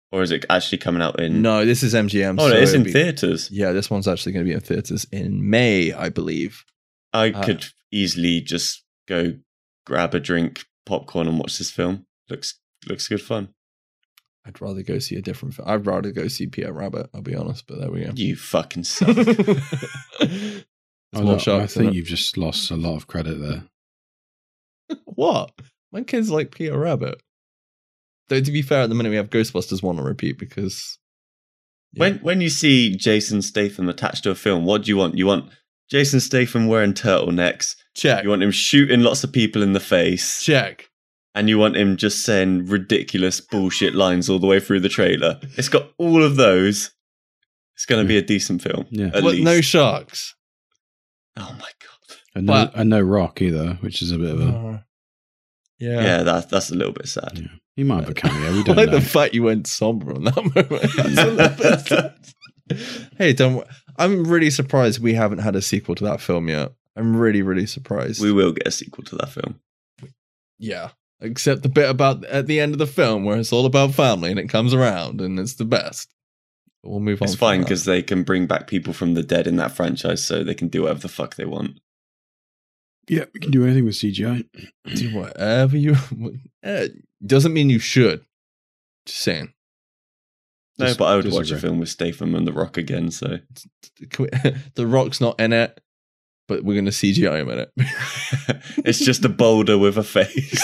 Or is it actually coming out in? No, this is MGM. Oh, so it is it'll in be- theaters. Yeah, this one's actually going to be in theaters in May, I believe. I could easily just go grab a drink, popcorn, and watch this film. Looks good fun. I'd rather go see a different film. I'd rather go see Peter Rabbit, I'll be honest, but there we go. You fucking suck. It's more I sharks, think isn't you've just lost a lot of credit there. it? What? My kids like Peter Rabbit. Though, to be fair, at the minute we have Ghostbusters 1 on repeat because... Yeah. When you see Jason Statham attached to a film, what do you want? You want Jason Statham wearing turtlenecks. Check. You want him shooting lots of people in the face. Check. And you want him just saying ridiculous bullshit lines all the way through the trailer. It's got all of those. It's going to be a decent film. Yeah. At What, least. no sharks? Oh my god. And no Rock either, which is a bit of a... Yeah. Yeah, that's a little bit sad. Yeah. He might have a cameo. We I don't like know. the fact you went somber on that moment. That's a little bit sad. Hey, I'm really surprised we haven't had a sequel to that film yet. I'm really, really surprised. We will get a sequel to that film. Yeah. Except the bit about at the end of the film where it's all about family and it comes around and it's the best. But we'll move on. It's fine because they can bring back people from the dead in that franchise, so they can do whatever the fuck they want. Yeah, we can do anything with CGI. do whatever you. Doesn't mean you should. Just saying. No, but I would watch a disagree. film with Statham and The Rock again, so. The Rock's not in it, but we're going to CGI him in it. It's just a boulder with a face.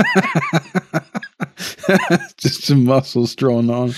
Just some muscles drawn on.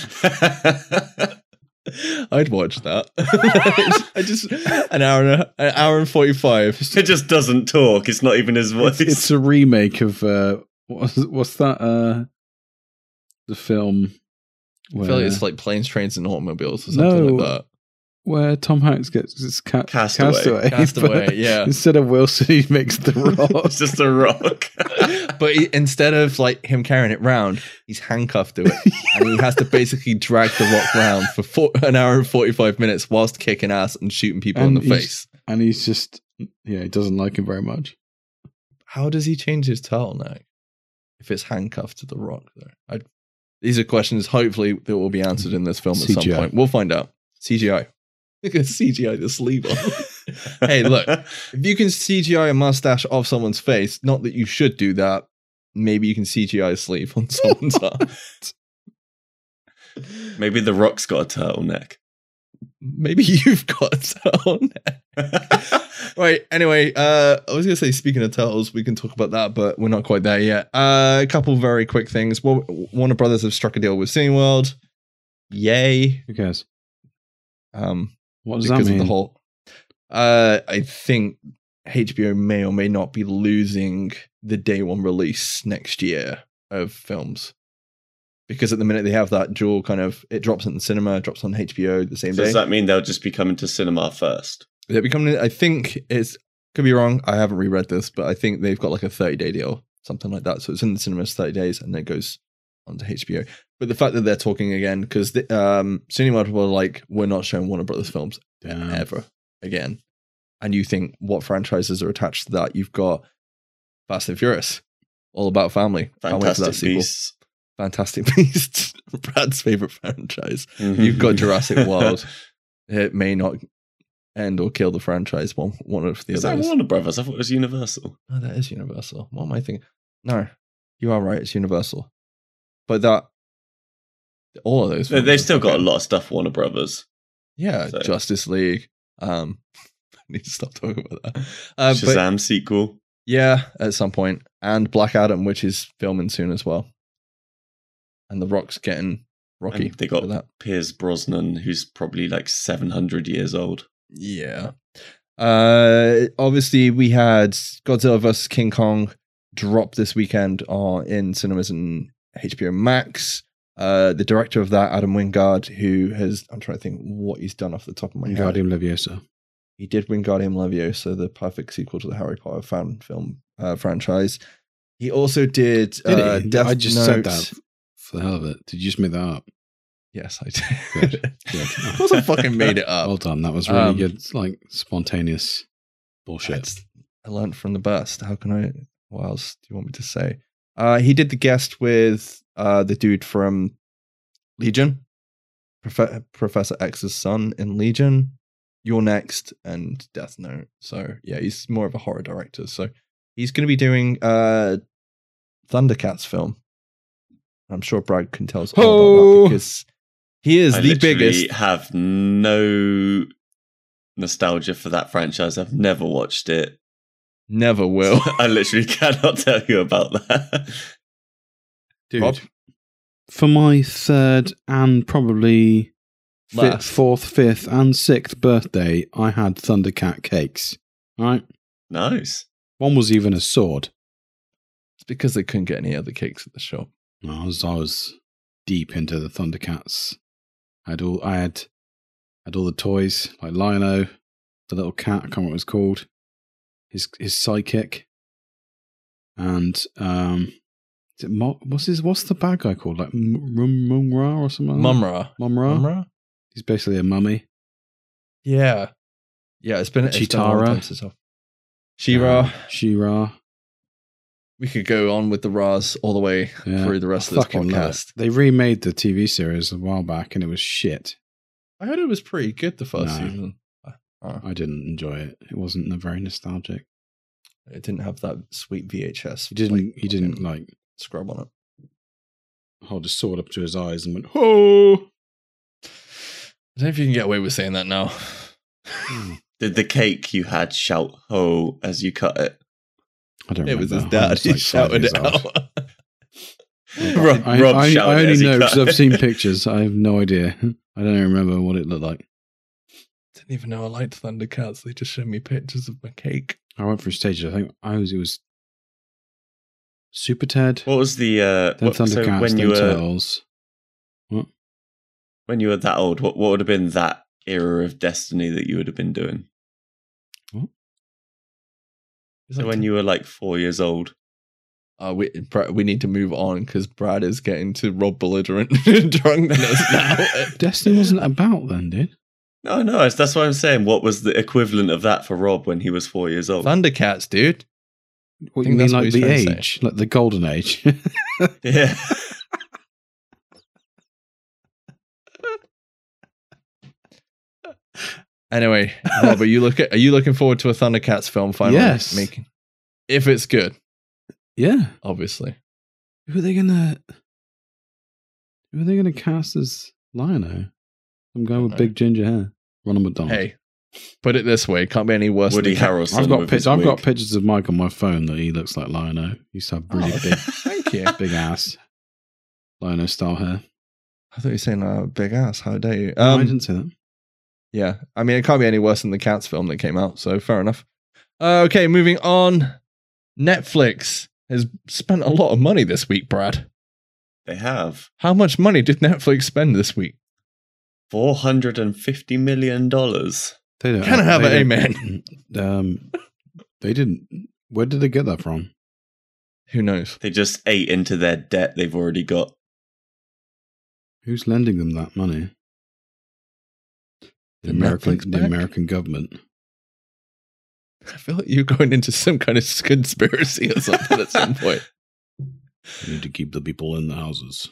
I'd watch that. I just an hour and 45. It just doesn't talk. It's not even his voice. It's a remake of what's that? The film I where, feel like it's like planes, trains, and automobiles or something like that. where Tom Hanks gets Castaway. Castaway, but yeah. Instead of Wilson, he makes the Rock. It's just a rock. But instead of like him carrying it round, he's handcuffed to it, and he has to basically drag the Rock round for an hour and 45 minutes whilst kicking ass and shooting people in And the he's- face. And he's just, he doesn't like him very much. How does he change his turtleneck if it's handcuffed to the Rock? Though, these are questions hopefully that will be answered in this film at some CGI. point. We'll find out. CGI. You can CGI the sleeve on. Hey, look, if you can CGI a mustache off someone's face, not that you should do that, maybe you can CGI a sleeve on someone's arm. Maybe The Rock's got a turtleneck. Maybe you've got a turtleneck. Right, anyway, I was going to say, speaking of turtles, we can talk about that, but we're not quite there yet. A couple very quick things. Well, Warner Brothers have struck a deal with Cineworld. Yay. Who cares? What does Because that mean? of the whole... I think HBO may or may not be losing the day one release next year of films. Because at the minute they have that dual kind of, it drops in the cinema, drops on HBO the same So day. does that mean they'll just be coming to cinema first? They're becoming, I think it's, could be wrong, I haven't reread this, but I think they've got like a 30-day deal, something like that. So it's in the cinemas 30 days and then it goes onto HBO. But the fact that they're talking again, because Cineworld were like, we're not showing Warner Brothers films Damn. ever again. And you think, what franchises are attached to that? You've got Fast and Furious, all about family. Can't wait for that Fantastic sequel. Beasts. Fantastic Beasts, Brad's favorite franchise. You've got Jurassic World. It may not end or kill the franchise. One of the Is others. that Warner Brothers? I thought it was Universal. No, that is Universal. What am I thinking? No, you are right. It's Universal. But that, all of those. They've films are still got a fucking- lot of stuff, Warner Brothers. Yeah, So- Justice League. I need to stop talking about that. But Shazam sequel. yeah, at some point, and Black Adam, which is filming soon as well. And The Rock's getting Rocky. And they for got that. Piers Brosnan, who's probably like 700 years old. Yeah. Obviously, we had Godzilla vs. King Kong drop this weekend in cinemas and HBO Max. The director of that, Adam Wingard, who has, I'm trying to think what he's done off the top of my head. Wingardium Leviosa. He did Wingardium Leviosa, the perfect sequel to the Harry Potter fan film franchise. He also did Did he? Death I just Note. said that for the hell of it. Did you just make that up? Yes, I did. Good. Good. Of course I fucking made it up. Well done. That was really good. It's like spontaneous bullshit. I learned from the best. How can I? What else do you want me to say? He did The Guest with the dude from Legion, Professor X's son in Legion, You're Next, and Death Note. So yeah, he's more of a horror director. So he's going to be doing Thundercats film. I'm sure Brad can tell us all about that because he is the biggest. I have no nostalgia for that franchise. I've never watched it. Never will. I literally cannot tell you about that. Dude, Rob? For my third and probably fourth, fifth, and sixth birthday, I had Thundercat cakes. All right? Nice. One was even a sword. It's because they couldn't get any other cakes at the shop. I was deep into the Thundercats. I had all the toys, like Lino, the little cat, I can't remember what it was called, his sidekick, and what's the bad guy called? Like Mumra or something like that? Mumra? He's basically a mummy. Yeah. Yeah, it's been Chitara. She-Ra. We could go on with the Ras all the way through the rest of this podcast. They remade the TV series a while back and it was shit. I heard it was pretty good the first season. I didn't enjoy it. It wasn't very nostalgic. It didn't have that sweet VHS. He didn't like scrub on it. Hold his sword up to his eyes and went, "Ho!" I don't know if you can get away with saying that now. Did the cake you had shout "ho" as you cut it? I don't It remember. was his dad. He shouted it out. Rob I shouted only as he know cut because I've it. seen pictures. I have no idea. I don't even remember what it looked like. Didn't even know I liked Thundercats. They just showed me pictures of my cake. I went through stages. I think it was Super Ted, What was the then Thundercats, when then you were Turtles. What? when you were that old? What would have been that era of Destiny that you would have been doing? What? So when you were like 4 years old. We need to move on because Brad is getting to Rob belligerent drunkenness now. Destiny wasn't about then, dude. No, that's what I'm saying. What was the equivalent of that for Rob when he was 4 years old? Thundercats, dude. What think you mean, that's what like he's the trying to age, like the golden age? Yeah. Anyway, Rob, are you looking forward to a Thundercats film finally Yes. making? If it's good, Yeah. obviously. Who are they gonna cast as Lion-O? Some guy with know. big ginger hair. Ronald McDonald. Hey, put it this way: it can't be any worse. Woody than the Harrelson. I've got with his I've got wig. pictures of Mike on my phone that he looks like Lion-O. He used to have really Oh, big, Thank you. big ass, Lion-O style hair. I thought you were saying big ass. How dare you? No, I didn't say that. Yeah, I mean, it can't be any worse than the Cats film that came out. So fair enough. Okay, moving on. Netflix has spent a lot of money this week, Brad. They have How much money did Netflix spend this week? $450 million. They don't. Can I have they an don't- amen? They didn't. Where did they get that from? Who knows? They just ate into their debt they've already got. Who's lending them that money? The Netflix back? American government. I feel like you're going into some kind of conspiracy or something at some point. We need to keep the people in the houses.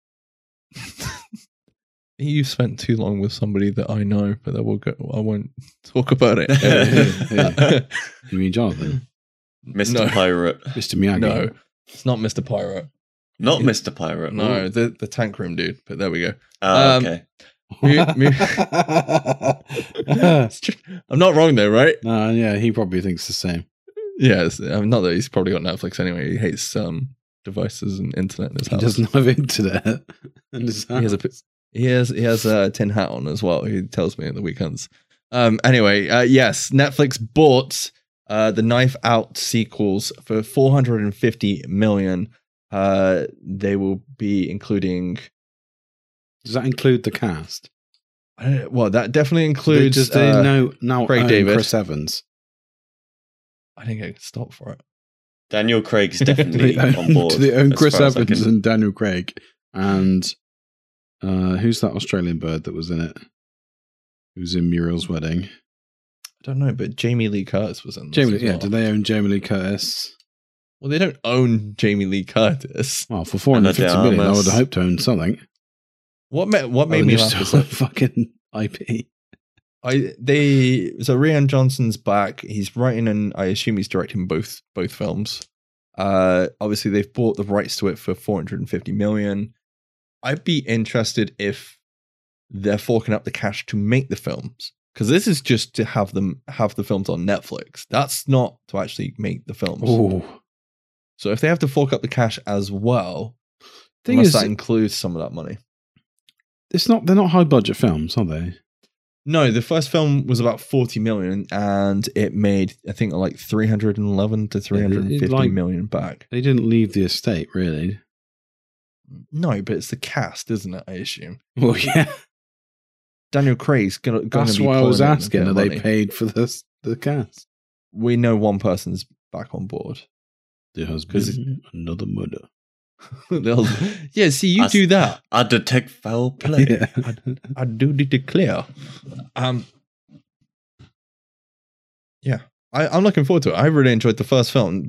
You spent too long with somebody that I know, but that I won't talk about it. You mean Jonathan? Mr. No. Pirate. Mr. Miyagi? No, it's not Mr. Pirate. Not Mr. Pirate. No, Ooh. the tank room dude. But there we go. Oh, Um, okay. I'm not wrong though, right? No, yeah, he probably thinks the same. Yes, not that he's probably got Netflix anyway. He hates devices and internet in his He house. doesn't have internet. In his He has house. he has a tin hat on as well. He tells me at the weekends. Anyway, yes, Netflix bought the Knife Out sequels for $450 million. They will be including. Does that include the cast? Well, that definitely includes. Does they now Craig own David. Chris Evans? I didn't get stopped for it. Daniel Craig's Do definitely they on board. do they own as Chris far as I Evans can- and Daniel Craig? And who's that Australian bird that was in it? Who's in Muriel's wedding? I don't know, but Jamie Lee Curtis was in this. Jamie, as yeah. well. Do they own Jamie Lee Curtis? Well, they don't own Jamie Lee Curtis. Well, for $450 million, I would Armas. hope to own something. What made me laugh is a that fucking IP. so Rian Johnson's back. He's writing and I assume he's directing both films. Obviously they've bought the rights to it for $450 million. I'd be interested if they're forking up the cash to make the films, because this is just to have the films on Netflix. That's not to actually make the films. Oh, So if they have to fork up the cash as well, thing unless is, that includes some of that money. they're not high budget films, are they? No, the first film was about 40 million and it made, I think, like 311 to 350 million back. They didn't leave the estate, really. No, but it's the cast, isn't it? I assume. Well, yeah. Daniel Craig's gonna That's be why I was pulling in a asking. bit Are of they money. paid for the cast? We know one person's back on board. There has 'Cause been another murder. Yeah, see, you Us- do that. I detect foul play. Yeah. I do declare. Yeah, I'm looking forward to it. I really enjoyed the first film.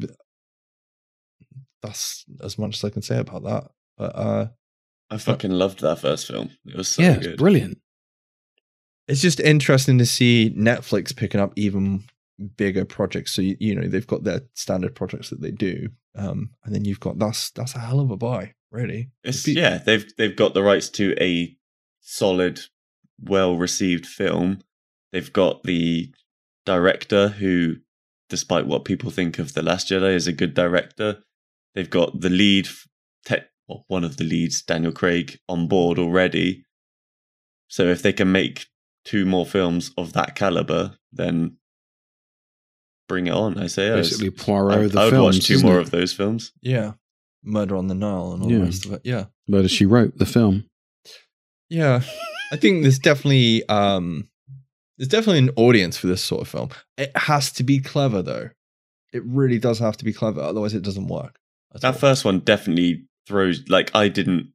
That's as much as I can say about that. But I fucking loved that first film. It was so Yeah, it's good. brilliant. it's just interesting to see Netflix picking up even bigger projects. So you know they've got their standard projects that they do, and then you've got that's a hell of a buy, really. Yeah, they've got the rights to a solid, well-received film. They've got the director who, despite what people think of The Last Jedi, is a good director. They've got the lead, one of the leads, Daniel Craig, on board already. So if they can make 2 more films of that caliber, then bring it on. I say, Basically, Poirot I the would films. watch 2 isn't more it? of those films. Yeah, Murder on the Nile and all Yeah. the rest of it. Yeah, Murder, She Wrote the film. yeah. I think there's definitely an audience for this sort of film. It has to be clever, though. It really does have to be clever, otherwise it doesn't work. at all. That first one definitely throws, like, I didn't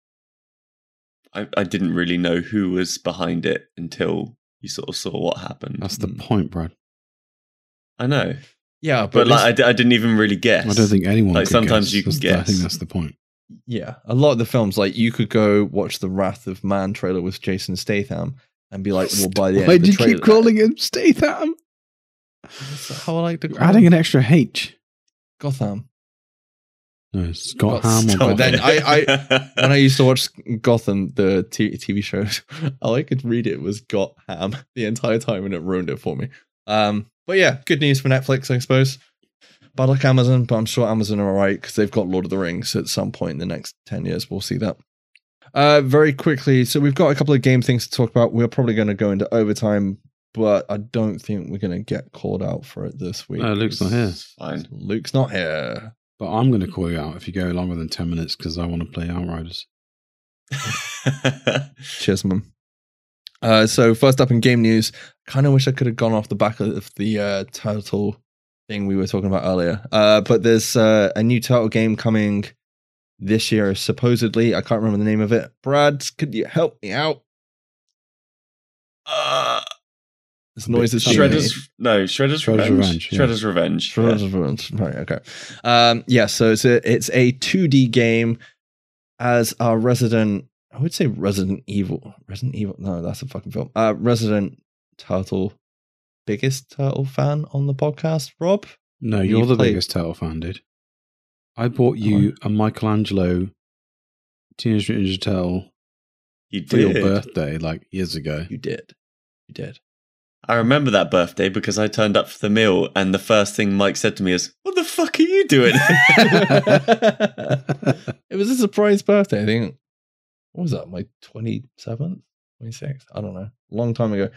really know who was behind it until you sort of saw what happened. That's the point, Brad. I know, Yeah, but like I didn't even really guess. I don't think anyone. Like, could sometimes guess. you can I guess. think that's the point. yeah, a lot of the films, like you could go watch the Wrath of Man trailer with Jason Statham and be like, well, by the end Why of the did you trailer, keep calling him Statham? That's how I like to call Adding him. an extra H. Gotham. No, Scott Ham or But Gotham. then when I used to watch Gotham, the TV shows, all I could read it was Gotham the entire time, and it ruined it for me. But yeah, good news for Netflix, I suppose. Bad luck Amazon, but I'm sure Amazon are alright because they've got Lord of the Rings at some point in the next 10 years. We'll see that. Very quickly, so we've got a couple of game things to talk about. We're probably going to go into overtime, but I don't think we're going to get called out for it this week. No, Luke's not here. It's fine. Luke's not here. But I'm going to call you out if you go longer than 10 minutes because I want to play Outriders. Cheers, man. So first up in game news, kind of wish I could have gone off the back of the Turtle thing we were talking about earlier. But there's a new Turtle game coming this year, supposedly. I can't remember the name of it. Brad, could you help me out? This noise is Shredder's Revenge. yeah. Shredder's Revenge. Yeah. Right, okay. Yeah, so it's a 2D game as our Resident Evil. No, that's a fucking film. Resident Turtle, biggest Turtle fan on the podcast, Rob? No, You you're the played- biggest Turtle fan, dude. I bought you a Michelangelo Teenage Mutant Ninja Turtle You for your did. birthday like years ago. You did. I remember that birthday because I turned up for the meal and the first thing Mike said to me is, "What the fuck are you doing?" It was a surprise birthday, I think. What was that, my 27th? 26th? I don't know. Long time ago.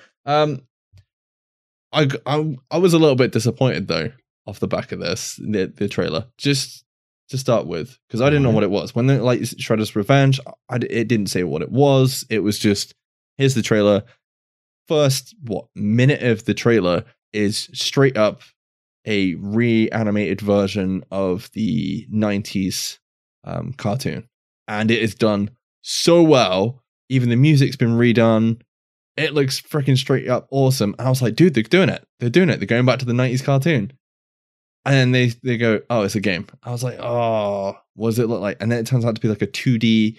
I was a little bit disappointed though, off the back of this, the trailer. Just to start with, because I didn't know what it was. When they like Shredder's Revenge, it didn't say what it was. It was just, here's the trailer. First, minute of the trailer is straight up a reanimated version of the 90s cartoon. And it is done so well. Even the music's been redone. It looks freaking straight up awesome. I was like, dude, they're doing it. They're doing it. They're going back to the 90s cartoon. And then they go, oh, it's a game. I was like, oh, what does it look like? And then it turns out to be like a 2D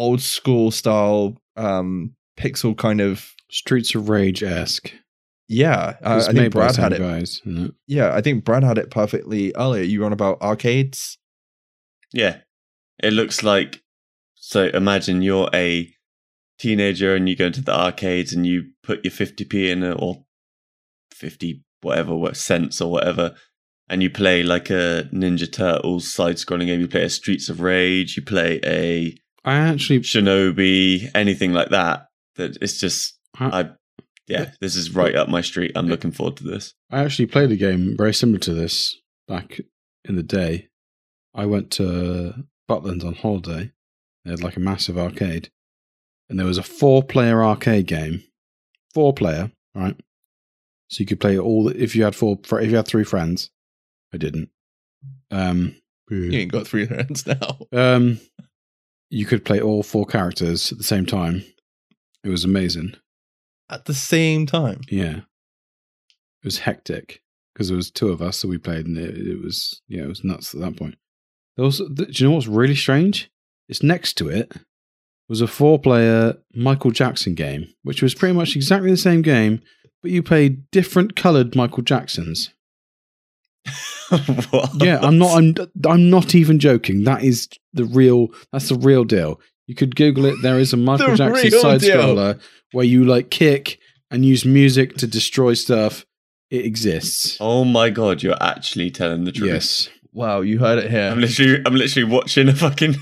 old school style pixel kind of. Streets of Rage-esque. Yeah, It's I made think by Brad the had same it. guys, isn't it? Yeah, I think Brad had it perfectly earlier. You were on about arcades. Yeah. It looks like, so imagine you're a teenager and you go to the arcades and you put your 50p in it, or 50 whatever cents or whatever, and you play like a Ninja Turtles side-scrolling game. You play a Streets of Rage, you play a I actually Shinobi, anything like that. That it's just, this is right up my street. I'm looking forward to this. I actually played a game very similar to this back in the day. I went to Butland on holiday. They had like a massive arcade, and there was a 4-player arcade game. 4-player, right? So you could play all if you had 3 friends. I didn't. You ain't got 3 hands now. You could play all 4 characters at the same time. It was amazing. At the same time. Yeah. It was hectic because there was 2 of us, so we played, and it was nuts at that point. Do you know what's really strange? It's next to it was a 4-player Michael Jackson game, which was pretty much exactly the same game, but you played different coloured Michael Jacksons. What? Yeah, I'm not even joking. That's the real deal. You could Google it. There is a Michael Jackson side scroller where you like kick and use music to destroy stuff. It exists. Oh my god, you're actually telling the truth. Yes. Wow, you heard it here. I'm literally watching a fucking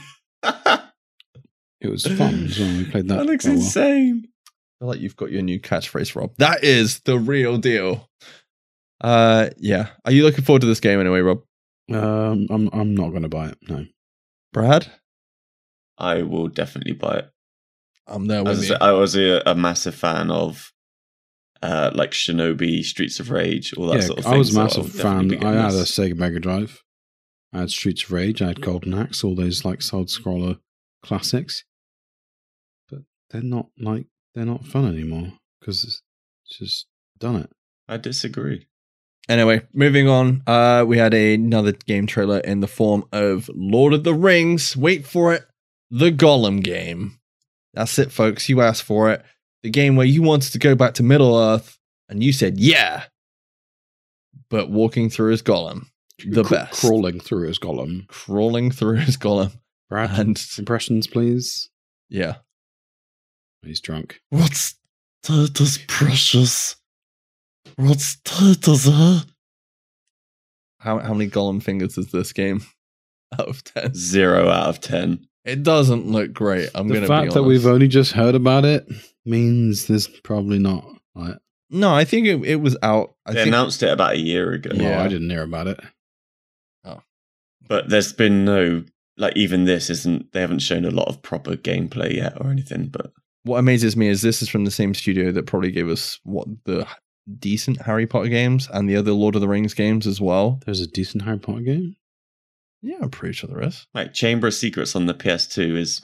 It was fun as well. We played that. That looks for a while. insane. I feel like you've got your new catchphrase, Rob. That is the real deal. Yeah. Are you looking forward to this game anyway, Rob? I'm not going to buy it. No. Brad? I will definitely buy it. I'm there As with I you. said, I was a massive fan of like Shinobi, Streets of Rage, all that sort of thing. I was a so massive I'll definitely be fan. getting I had a this. Sega Mega Drive. I had Streets of Rage. I had Golden Axe. All those like side scroller classics. But they're not fun anymore because it's just done it. I disagree. Anyway, moving on. We had another game trailer in the form of Lord of the Rings. Wait for it. The Gollum game. That's it, folks. You asked for it. The game where you wanted to go back to Middle-earth, and you said, yeah. But walking through as Gollum. The best. Crawling through as Gollum. Crawling through as Gollum. Brad, And impressions, please. yeah. He's drunk. What's Turtle's precious? What's Turtle's? How many Gollum fingers is this game? Out of 10. 0 out of 10. It doesn't look great. I'm going The to be fact honest. that we've only just heard about it means there's probably not. Like, No, I think it was out. I They think announced it about a year ago. Yeah. well, I didn't hear about it. But there's been no, like, even this isn't, they haven't shown a lot of proper gameplay yet or anything. But what amazes me is this is from the same studio that probably gave us the decent Harry Potter games and the other Lord of the Rings games as well. There's a decent Harry Potter game. Yeah, I'm pretty sure there is. like, Chamber of Secrets on the PS2 is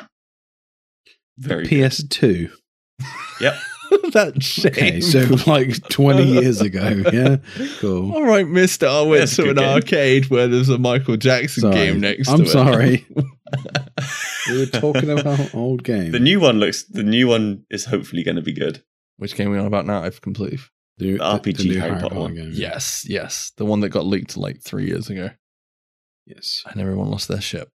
very good. PS2. Yep. That shame. Okay, so like 20 years ago. Yeah, cool. All right, Mister, I went That's a to good an game. arcade where there's a Michael Jackson Sorry. game next I'm to it. sorry. We were talking about old games. The new one is hopefully going to be good. Which game are we on about now? I've completely. The RPG new Harry Potter one. game. Yes. The one that got leaked like 3 years ago. Yes. And everyone lost their shit.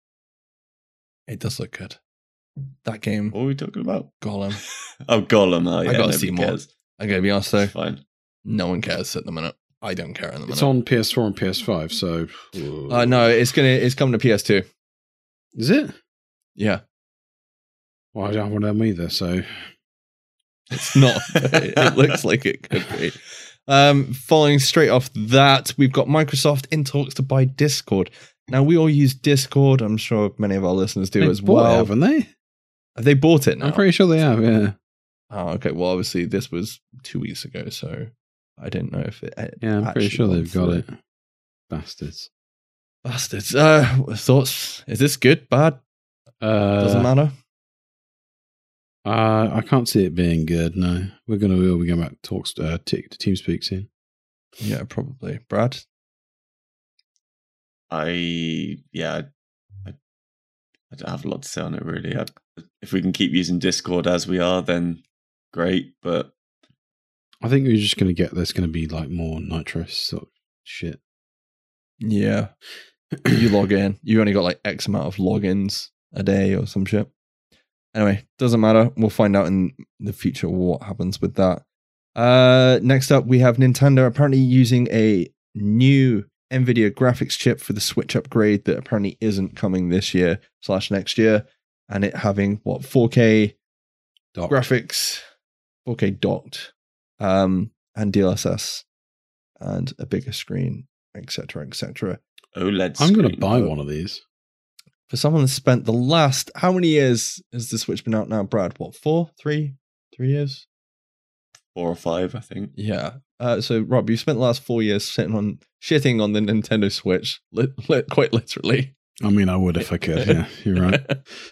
It does look good. That game, What are we talking about? Gollum. Oh, Gollum. Oh, yeah, I gotta nobody see more. cares. I gotta be honest though, It's fine. no one cares at the minute. I don't care at the minute. It's on PS4 and PS5, so. No, it's coming to PS2. Is it? Yeah, Well, I don't want them either, so. it's not. It looks like it could be. Following straight off that, we've got Microsoft in talks to buy Discord. Now we all use Discord. I'm sure many of our listeners do They as bought it, well. haven't they? Have they bought it now? I'm pretty sure they have, yeah. Oh, okay. Well, obviously this was 2 weeks ago, so I didn't know if it. Yeah, I'm pretty actually sure gone they've got through. it. Bastards. Bastards. Thoughts? Is this good? Bad? Doesn't matter. I can't see it being good, no. We'll be going back to talks to TeamSpeak soon. Yeah, probably. Brad? I I don't have a lot to say on it really. If we can keep using Discord as we are, then great. But I think we're just going to get there's going to be like more nitrous sort of shit. Yeah. You log in. You only got like X amount of logins a day or some shit. Anyway, doesn't matter. We'll find out in the future what happens with that. Next up, we have Nintendo apparently using a new NVIDIA graphics chip for the Switch upgrade that apparently isn't coming this year / next year. And it having, 4K Docked. graphics, 4K docked, and DLSS, and a bigger screen, etc., etc. OLED I'm going to screen, buy but one of these. For someone that spent the last, how many years has the Switch been out now, Brad? 4? 3 years? 4 or 5, I think. Yeah. So Rob, you spent the last 4 years shitting on the Nintendo Switch, quite literally. I mean, I would if I could. Yeah, you're right.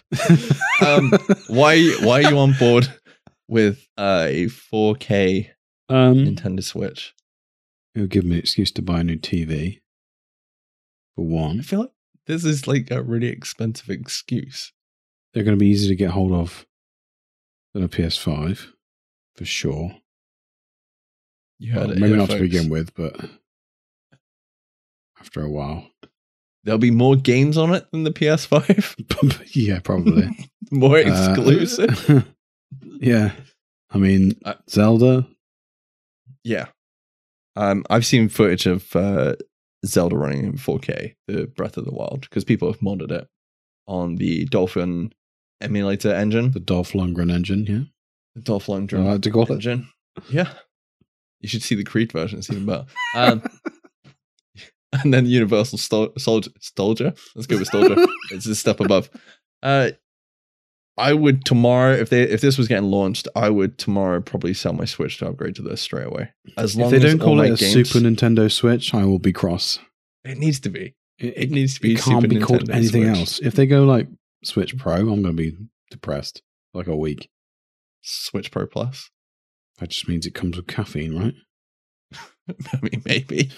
Why are you on board with a 4K Nintendo Switch? It'll give me an excuse to buy a new TV. For I one, feel like this is like a really expensive excuse. they're going to be easier to get hold of than a PS5, for sure. You heard Well, it maybe here, not to folks. begin with, but after a while. There'll be more games on it than the PS5. Yeah, probably. More exclusive. Yeah. I mean, Zelda. Yeah. I've seen footage of Zelda running in 4K, the Breath of the Wild, because people have modded it on the Dolphin emulator engine. The Dolph Lundgren engine, yeah. The Dolph Lundgren I like to call it. engine. Yeah. You should see the Creed version. It's even better. And then Universal Soldier. Let's go with Soldier. It's a step above. I would tomorrow, if this was getting launched, I would tomorrow probably sell my Switch to upgrade to this straight away. As long If they as don't all call my it a games, Super Nintendo Switch, I will be cross. it needs to be. It needs to be. It can't Super be called Nintendo anything Switch. else. If they go like Switch Pro, I'm going to be depressed for like a week. Switch Pro Plus. That just means it comes with caffeine, right? I mean, maybe.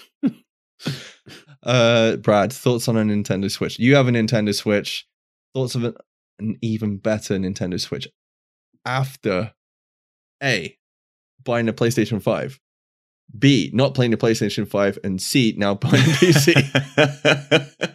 Brad, thoughts on a Nintendo Switch? You have a Nintendo Switch. Thoughts of an even better Nintendo Switch after A, buying a PlayStation 5, B, not playing the PlayStation 5, and C, now buying a PC.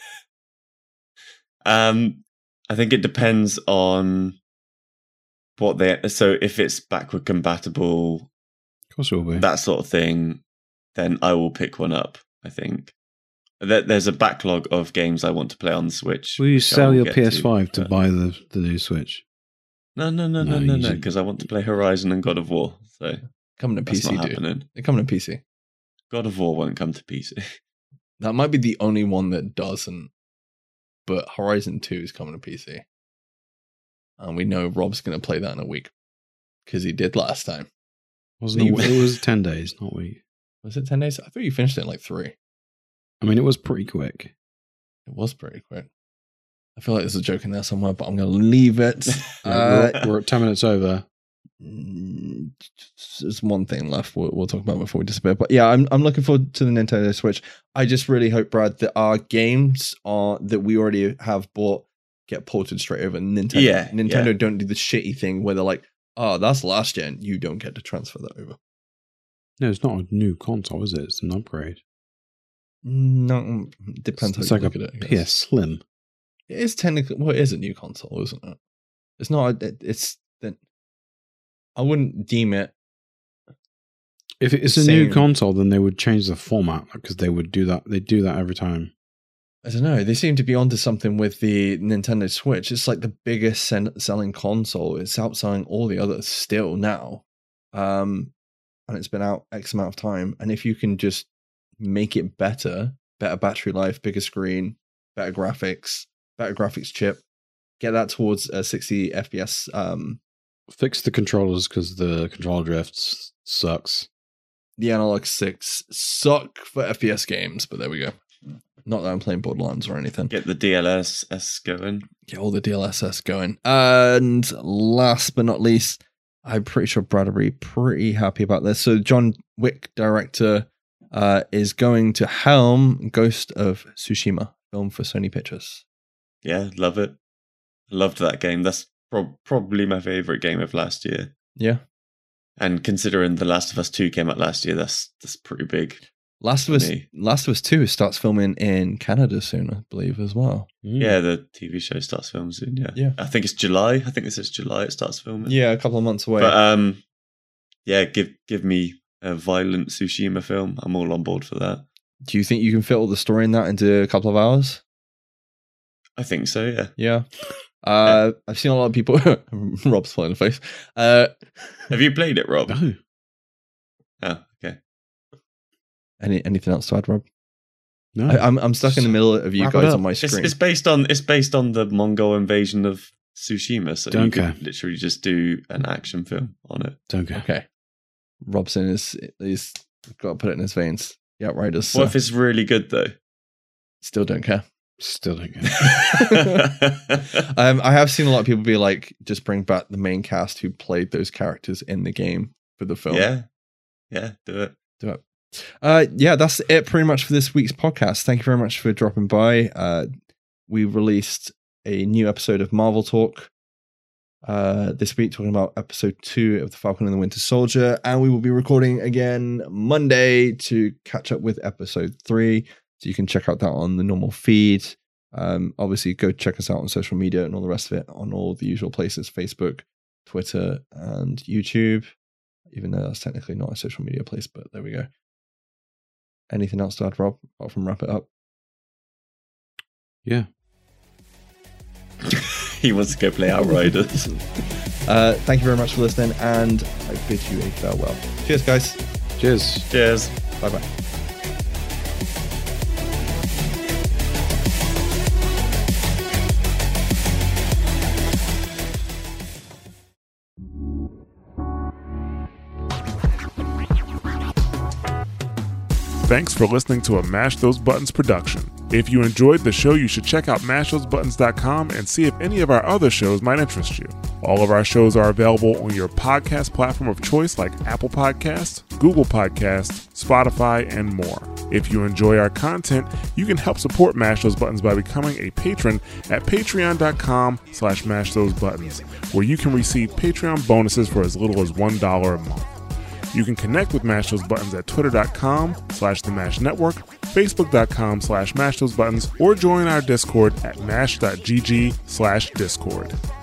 I think it depends on what so if it's backward compatible, Of course it will be. that sort of thing, then I will pick one up. I think there's a backlog of games I want to play on the Switch. Will you which I sell will your get PS5 to but- buy the new Switch? No, you should- because I want to play Horizon and God of War. So Coming to that's PC, not dude. happening. They're coming to PC. God of War won't come to PC. That might be the only one that doesn't. But Horizon 2 is coming to PC. And we know Rob's going to play that in a week. Because he did last time. Wasn't it? It was 10 days, not a week. Was it 10 days? I thought you finished it in like 3. I mean, it was pretty quick. It was pretty quick. I feel like there's a joke in there somewhere, but I'm going to leave it. We're at 10 minutes over. There's one thing left we'll talk about before we disappear. But yeah, I'm looking forward to the Nintendo Switch. I just really hope, Brad, that our games that we already have bought get ported straight over. Nintendo. Yeah, Nintendo yeah. don't do the shitty thing where they're like, oh, that's last gen. You don't get to transfer that over. No, it's not a new console, is it? It's an upgrade. No, depends It's how like you a look at it. I guess. PS Slim. It is technically, well, it is a new console, isn't it? It's not. It's that. I wouldn't deem it. If it's a new Same. console, then they would change the format because they would do that. They do that every time. I don't know. They seem to be onto something with the Nintendo Switch. It's like the biggest selling console. It's outselling all the others still now, and it's been out X amount of time. And if you can just make it better battery life, bigger screen, better graphics chip, get that towards 60 FPS. Fix the controllers because the controller drifts sucks. The analog sticks suck for FPS games, but there we go. Not that I'm playing Borderlands or anything. Get the DLSS going. Get all the DLSS going. And last but not least, I'm pretty sure Brad will be pretty happy about this. So John Wick, director, is going to helm Ghost of Tsushima, film for Sony Pictures. Yeah, love it. Loved that game. That's probably my favorite game of last year. Yeah. And considering The Last of Us 2 came out last year, that's pretty big. Last of Us 2 starts filming in Canada soon, I believe, as well. Yeah, the TV show starts filming soon. Yeah. I think it's July. I think this is July. It starts filming. Yeah, a couple of months away. But yeah, give me a violent Tsushima film. I'm all on board for that. Do you think you can fit all the story in that into a couple of hours? I think so. Yeah. Yeah. I've seen a lot of people. Rob's flying in the face. Have you played it, Rob? No. Oh, okay. Anything else to add, Rob? No. I'm stuck in the middle of you Wrap it guys up. on my screen. It's based on the Mongol invasion of Tsushima, so Don't you care. could literally just do an action film on it. Don't go. Okay. Robson is got to put it in his veins. The Outriders. What if it's really good though? Still don't care. Still don't go. I have seen a lot of people be like, just bring back the main cast who played those characters in the game for the film. Yeah, do it. Yeah, that's it pretty much for this week's podcast. Thank you very much for dropping by. We released a new episode of Marvel Talk this week, talking about episode 2 of The Falcon and the Winter Soldier, and we will be recording again Monday to catch up with episode 3. So you can check out that on the normal feed. Obviously, go check us out on social media and all the rest of it on all the usual places: Facebook, Twitter, and YouTube. Even though that's technically not a social media place, but there we go. Anything else to add, Rob, apart from wrap it up? Yeah. He wants to go play Outriders. Thank you very much for listening, and I bid you a farewell. Cheers, guys. Cheers. Cheers. Bye-bye. Thanks for listening to a Mash Those Buttons production. If you enjoyed the show, you should check out mashthosebuttons.com and see if any of our other shows might interest you. All of our shows are available on your podcast platform of choice like Apple Podcasts, Google Podcasts, Spotify, and more. If you enjoy our content, you can help support Mash Those Buttons by becoming a patron at patreon.com/mashthosebuttons, where you can receive Patreon bonuses for as little as $1 a month. You can connect with Mash Those Buttons at twitter.com/The Mash Network, facebook.com/mashthosebuttons, or join our Discord at mash.gg/discord.